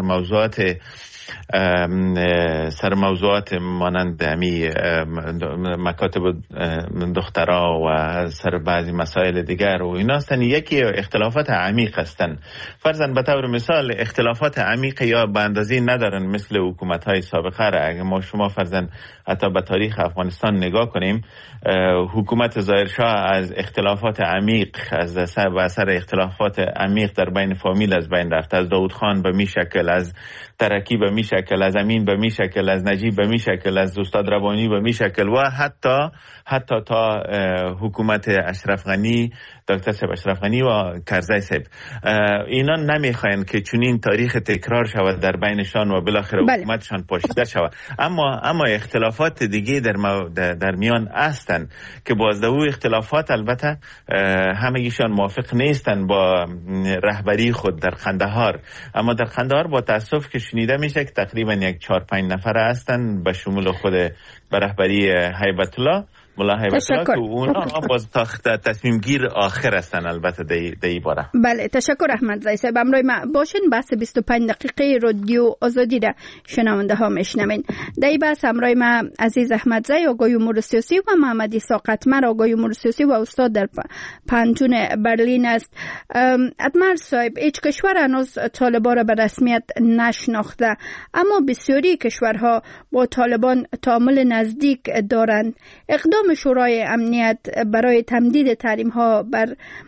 موضوعات مانند همی مکاتب دخترها و سر بعضی مسائل دیگر و اینا هستن. یکی اختلافات عمیق هستن. فرضاً به طور مثال اختلافات عمیق یا به اندازه ندارن مثل حکومت‌های سابقه را. اگه ما شما فرضاً حتی به تاریخ افغانستان نگاه کنیم، حکومت ظاهرشاه از اختلافات عمیق، از اثر اختلافات عمیق در بین فامیل از بین رفت. از داود خان به می شکل، از ترکی به می شکل، از امین به می شکل، از نجیب به می شکل، از استاد روانی به می شکل و حتی تا حکومت اشرف غنی، دکتر صاحب اشرف غنی و کرزی صاحب. اینا نمیخواین که چنین تاریخ تکرار شود در بینشان و بالاخره حکومتشان پاشیده شود. اما اختلافات دیگه در میان هستن که باز او اختلافات البته همگیشان موافق نیستن با رهبری خود در قندهار. اما در قندهار با تاسف که شنیده میشه که تقریبا 4-5 نفر هستن به شمول خود به رهبری هیبت الله، مولا هیبت الله، که اونا باز تصمیم گیر آخر هستن البته در این باره. بله، تشکر احمد زی صاحب. امروز ما باشین بحث 25 دقیقه رادیو آزادی را شنونده ها میشنوین. در این بحث امروز ما عزیز احمد زی، آقای امور سیاسی، و محمد عیسی قطمر، آقای امور سیاسی و استاد در پانتون برلین است. اتمر صاحب، هیچ کشور هنوز طالبان را به رسمیت نشناخته، اما بسیاری کشورها با طالبان تعامل نزدیک دارند. اقدام شورای امنیت برای تمدید تحریم ها بر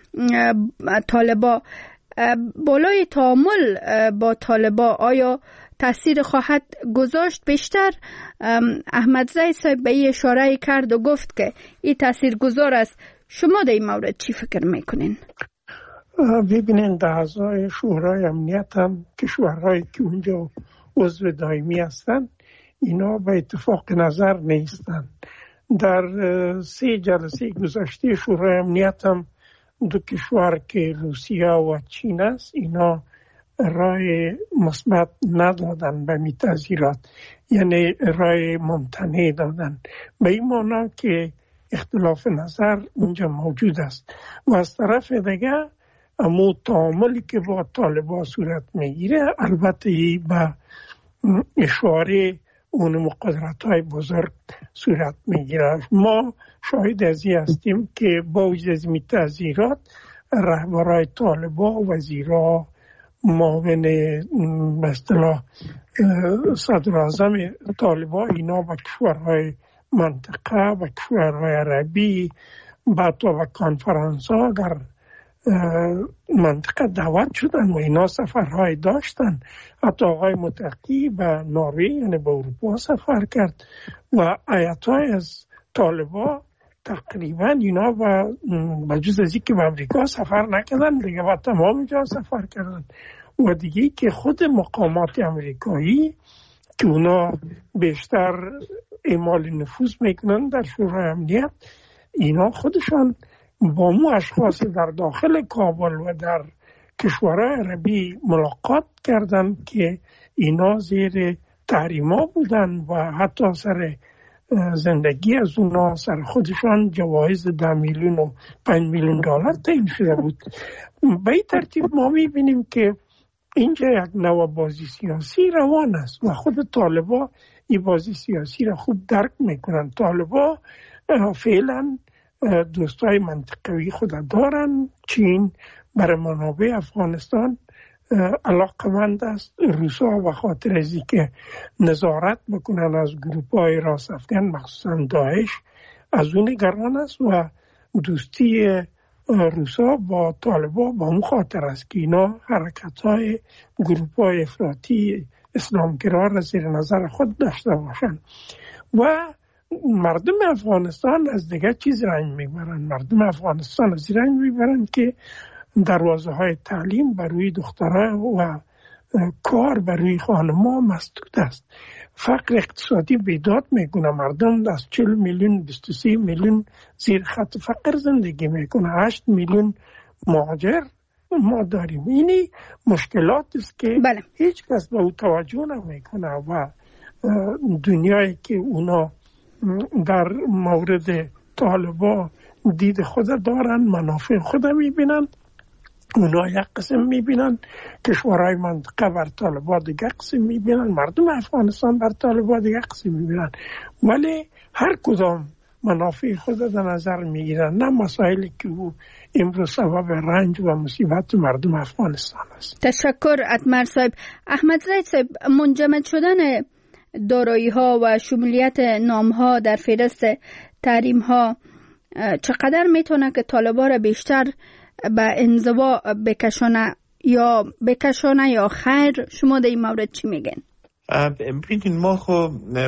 طالبان بالای تعامل با طالبان آیا تاثیر خواهد گذاشت؟ بیشتر احمد زی صاحب به این اشاره کرد و گفت که این تاثیر گذار است. شما در این مورد چی فکر میکنین؟ ببینین در اعضای شورای امنیت هم کشورهایی که اونجا عضو دائمی هستن اینا به اتفاق نظر نیستن. در 3 جلسه گذشته شورای امنیت هم 2 کشور که روسیه و چین است اینا رای مثبت ندادن به می تغییرات، یعنی رای ممتنع دادن، به این معنی که اختلاف نظر اونجا موجود است. و از طرف دیگه امو تعاملی که با طالبان صورت میگیره البته به اشاره اون قدرت‌های بزرگ صورت میگیره. ما شاهد از این هستیم که با وجود از این تغییرات رهبرای طالبان، وزیرا، معاون به اصطلاح صدراعظم طالبان اینا به کشورهای منطقه و کشورهای عربی بعد و کنفرانس ها در منطقه دعوت شدن و اینا سفرهای داشتن. حتی آقای متقی به نروژ یعنی به اروپا سفر کرد و هیئت‌های از طالبان تقریبا اینا به جز از اینکه به امریکا سفر نکردن دیگه به تمام جا سفر کردن. و دیگه که خود مقامات امریکایی که اونا بیشتر اعمال نفوذ میکنن در شورای امنیت، اینا خودشان با مو اشخاص در داخل کابل و در کشورهای عربی ملاقات کردن که اینا زیر تحریما بودن و حتی سر زندگی از اونا سر خودشان جوایز 10 میلیون و 5 میلیون دلار تعیین شده بود. به این ترتیب ما میبینیم که اینجا یک نوع بازی سیاسی روان است و خود طالبان این بازی سیاسی را خوب درک میکنن. طالبان فعلا دوستای منطقوی خود دارن. چین برای منابع افغانستان علاقمند است. روسا به خاطر از اینکه نظارت بکنن از گروپ‌های راست افغان مخصوصا داعش از اون نگران است و دوستی روسا با طالبان با اون خاطر است که اینا حرکت‌های گروپ‌های افراطی اسلامگرا را زیر نظر خود داشته باشند. و مردم افغانستان از دیگه چیز رنج میبرن. مردم افغانستان از رنج میبرن که دروازه های تعلیم برای دخترها و کار برای خانم‌ها مسدود است. فقر اقتصادی بیداد میکنه. مردم از 40 میلیون 23 میلیون زیر خط فقر زندگی میکنه. 8 میلیون مهاجر ما داریم. اینی مشکلات است که هیچ کس به او توجه نمیکنه و دنیایی که اونا در مورد طالبان دید خود دارن، منافع خود میبینن، اونا یک قسم میبینن، کشورهای منطقه بر طالبان دیگه قسم میبینن، مردم افغانستان بر طالبان دیگه قسم میبینن، ولی هر کدام منافع خود در نظر میگیرن، نه مسائلی که او امروز سبب رنج و مصیبت مردم افغانستان است. تشکر اتمر صاحب. احمد زید صاحب، منجمد شدن دارایی ها و شمولیت نام ها در فهرست تحریم ها چقدر میتونه که طالبان را بیشتر به انزوا بکشانه یا خیر؟ شما در این مورد چی میگن؟ ببینید ما خب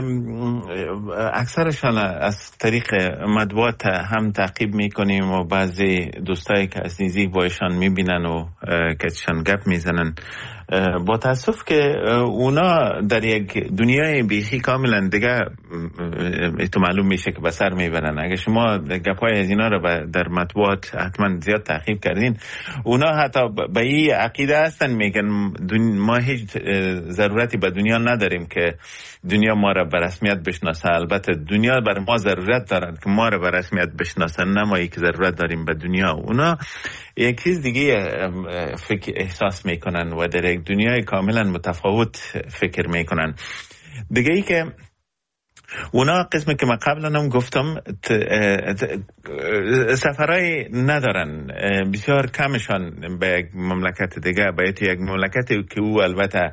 اکثرشان از طریق مطبوعات هم تعقیب میکنیم و بعضی دوستایی که از نزدیک با ایشان میبینن و کهشان گپ میزنن، با تاسف که اونا در یک دنیای بیخی کاملا دیگه تو معلوم میشه که به سر میبرن. اگه شما گپای از اینا رو در مطبوعات حتما زیاد تعقیب کردین، اونا حتی به این عقیده هستن، میگن ما هیچ ضرورتی به دنیا نداریم که دنیا ما را به رسمیت بشناسه. البته دنیا بر ما ضرورت دارد که ما را به رسمیت بشناسه، نه مایی که ضرورت داریم به دنیا. اونا یک چیز دیگه فکر احساس میکنن و در یک دنیای کاملا متفاوت فکر میکنن. دیگه ای که اونا قسمی که من قبلا هم گفتم سفرهای ندارن، بسیار کمشان به یک مملکت دیگه، به یک مملکتی که او البته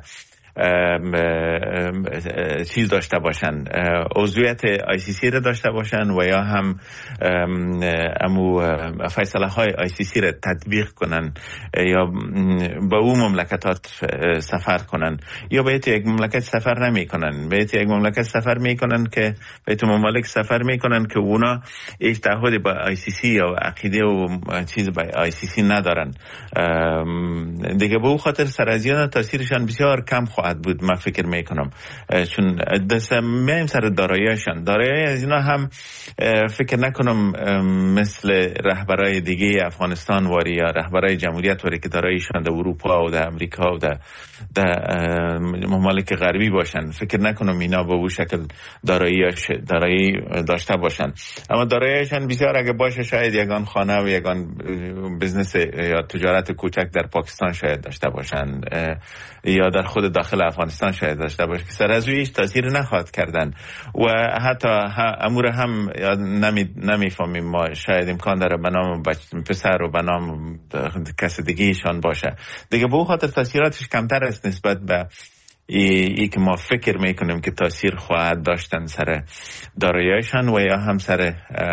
چیز داشته باشن، عضویت ICC را داشته باشن و یا هم امو فیصله های ICC را تطبیق کنن یا به اون مملکتات سفر کنن، یا به یک مملکت سفر نمی کنن، به یک مملکت سفر می کنن که به تو ممالک سفر می کنن که اونا هیچ تعهدی با ICC یا عقیده و چیز با ICC ندارن. دیگه به اون خاطر سرازیان تاثیرشان بسیار کم خواهد بود، من فکر میکنم، چون میم سر داراییشان از اینا هم فکر نکنم مثل رهبرای دیگه افغانستان واری یا رهبرای جمهوریت واری که داراییشان در اروپا و در امریکا و در ممالک غربی باشن، فکر نکنم اینا به اون شکل دارایی داشته باشن. اما داراییشان بسیار اگه باشه شاید یگان خانه و یگان بزنس یا تجارت کوچک در پاکستان شاید داشته باشن یا در خود داخل افغانستان شاید داشته باشه که سر از رویش تاثیر نخواهد کردن و حتی امور هم نمیفهمیم ما، شاید امکان داره به نام پسر و به نام کس دیگه ایشان باشه. دیگه به اون خاطر تاثیراتش کمتر است نسبت به ای که ما فکر میکنیم که تاثیر خواهد داشتن سر داراییشان و یا هم سر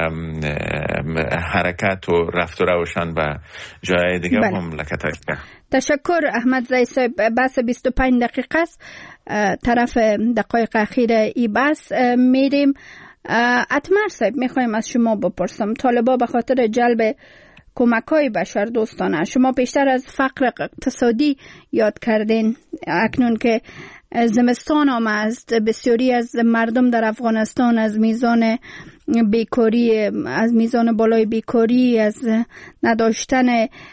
حرکت و رفت و روشان به جای دیگه مملکت. تشکر احمد زید صاحب. بحث 25 دقیقه است، طرف دقایق اخیر ای بحث میریم. اتمر صاحب میخوایم از شما بپرسم، طالبان به خاطر جلب کمک‌های بشر دوستانه، شما بیشتر از فقر اقتصادی یاد کردین، اکنون که زمستان آمد، بسیاری از مردم در افغانستان از میزان بیکاری، از میزان بالای بیکاری، از نداشتن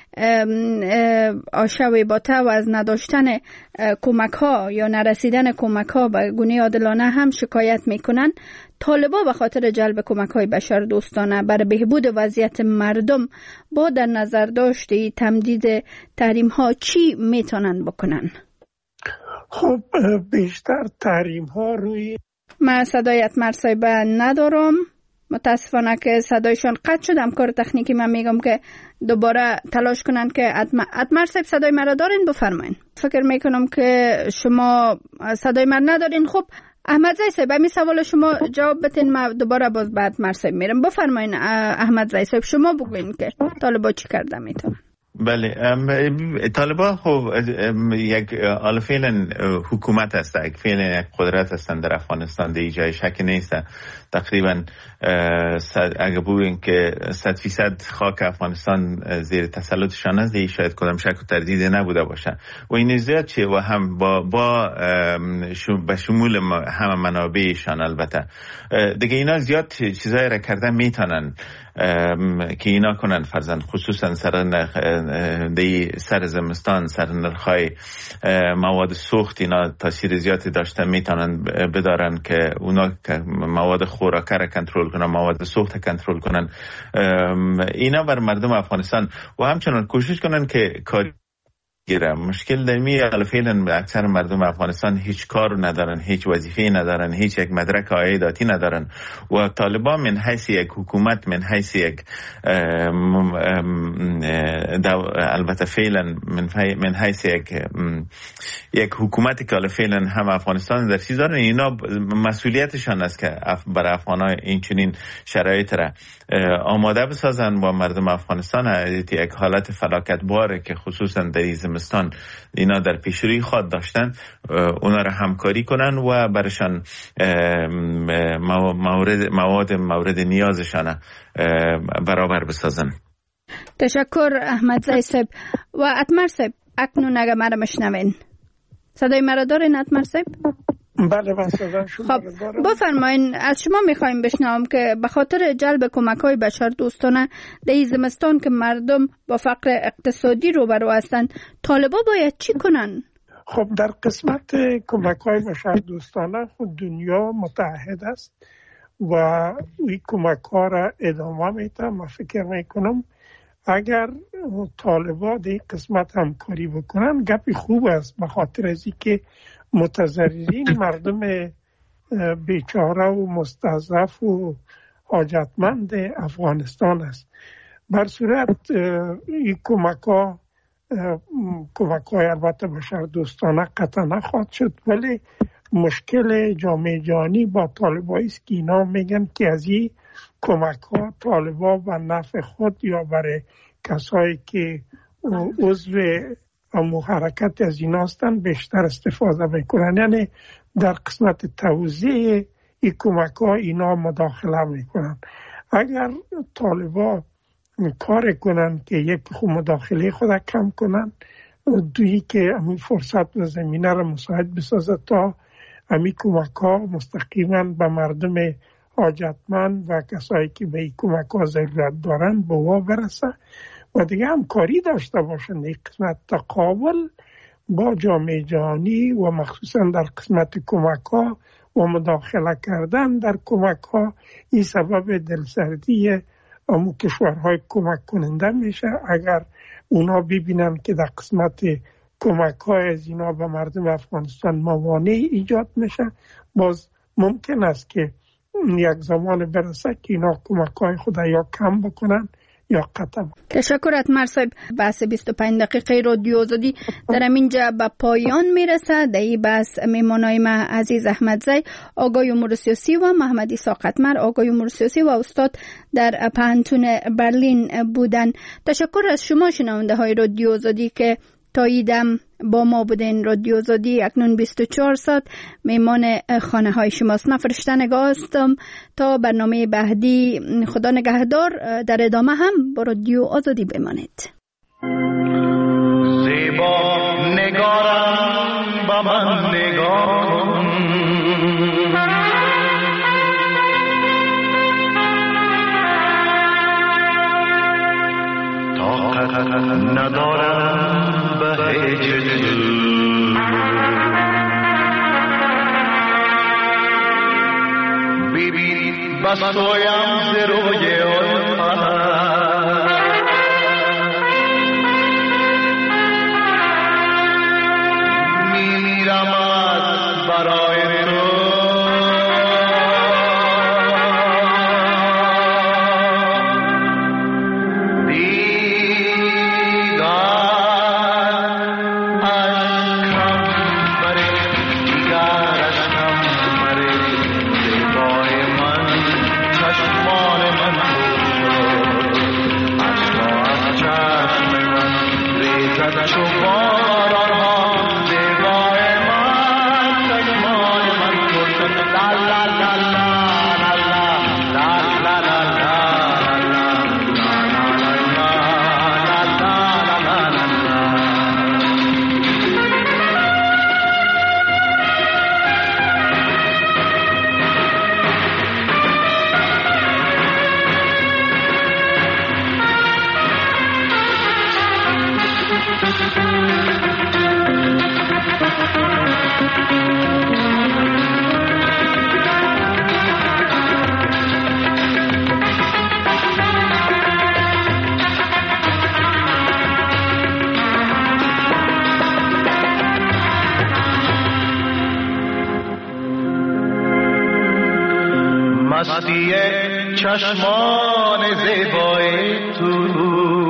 آشوی باته و از نداشتن کمک ها یا نرسیدن کمک ها به گونه عادلانه هم شکایت میکنن. طالبان به خاطر جلب کمک های بشر دوستانه برای بهبود وضعیت مردم با در نظر داشته تمدید تحریم ها چی میتونن بکنن؟ خب بیشتر تحریم ها روی من صدای اتمر صاحب ندارم، متاسفانه که صدایشان قطع شد. همکار تکنیکی من میگم که دوباره تلاش کنن که اتمر صاحب صدای مرا دارین، بفرمایین. فکر میکنم که شما صدای مرا ندارین. خب احمد زید صاحب همین سوال شما جواب بدین، من دوباره باز بعد اتمر صاحب میرم. بفرمایین احمد زید صاحب، شما بگوین که طالبان چی کرده میتونن. بله، طالبان خب یک فعلا حکومت هست، فعلا یک قدرت هستند در افغانستان، دیگه جای شک نیست. تقریبا اگه بگوییم که 100% خاک افغانستان زیر تسلطشان است، شاید کدام شک و تردید نبوده باشه و این زیاد چه و هم با به شمول همه منابعشان. البته دیگه اینا زیاد چیزایی را کرده میتونن که اینا کنن، فرضاً خصوصا سر زمستان سر نرخ‌های مواد سوخت اینا تاثیر زیادی داشته، میتونن بدارن که اونا مواد خوراکه را کنترل کنن، مواد سوخت کنترل کنن. اینا بر مردم افغانستان و همچنان کوشش کنن که کاری گیره. مشکل دمی فعلا اکثر مردم افغانستان هیچ کار ندارن، هیچ وظیفه ندارن، هیچ یک مدرک عایداتی ندارن و طالبان من حیث یک حکومت، من حیث یک البته فعلا من حیث یک حکومتی که فعلا هم افغانستان در چیز دارن، اینا مسئولیتشان است که برای افغان‌ها این چنین شرایط را آماده بسازن و مردم افغانستان یک حالت فلاکت باره که خصوصا در زمستان اینا در پیشروی خود داشتن، اونا را همکاری کنن و برشان مورد نیازشان برابر بسازن. تشکر احمدزی صاحب. و اتمر صاحب اکنون اگه مرا مشنوین، صدای مرا دارین اتمر صاحب؟ بله بله. خب بفرمایین، از شما میخوایم بشنوم که به خاطر جلب کمک‌های بشر دوستانه در این زمستان که مردم با فقر اقتصادی روبرو هستند، طالبان باید چی کنن؟ خب در قسمت کمک‌های بشر دوستانه دنیا متحد است و این کمک‌ها را ادامه میده. من فکر میکنم اگر طالبان در قسمت همکاری بکنن گپی خوب است، به خاطر از اینکه متضررین مردم بیچاره و مستضعف و حاجتمند افغانستان است. بر صورت این کمک‌های البته بشر دوستانه قطعا نخواهد شد، ولی مشکل جامعه جهانی با طالبان است که اینا میگن که از این کمک‌ها طالبان به نفع خود یا برای کسایی که عضو حرکت از این هستن بیشتر استفاده میکنن. یعنی در قسمت توزیع این کمک‌ها اینا مداخله میکنن. اگر طالبان کار کنن که یک مداخله خود کم کنن، دویی که همین فرصت و زمینه را مساعد بسازه تا همین کمک‌ها مستقیما به مردم حاجتمند و کسایی که به این کمک‌ها ضرورت دارن به وا برسه و دیگه همکاری داشته باشن این قسمت تقابل با جامعه جهانی و مخصوصا در قسمت کمک‌ها و مداخله کردن در کمک‌ها. این سبب دلسردی امو کشورهای کمک کننده میشه. اگر اونا ببینن که در قسمت کمک‌های از اینا به مردم افغانستان موانع ایجاد میشه، باز ممکن است که یک زمان برسه که اینا کمک‌های خود یا کم بکنن یا قطع. تشکر اتمر صاحب. بحث 25 دقیقه رادیو آزادی در اینجا به پایان میرسه. در این بحث میمانای ما عزیز احمدزی، آقای امور سیاسی و محمد اسحاق اتمر، آقای امور سیاسی و استاد در پانتون برلین بودن. تشکر از شما شنونده های رادیو آزادی که تا ایدم با ما بودین. رادیو آزادی اکنون 24 ساعت میمان خانه های شماست. من فرشته نگاه هستم تا برنامه بعدی. خدا نگهدار. در ادامه هم با رادیو آزادی بمانید. زیبا نگارم با من نگاه طاقت ندارم به هیچ ببین بس تویم ز روی میمیرم از برای تو چشمان من مستی چشمان زیبای تو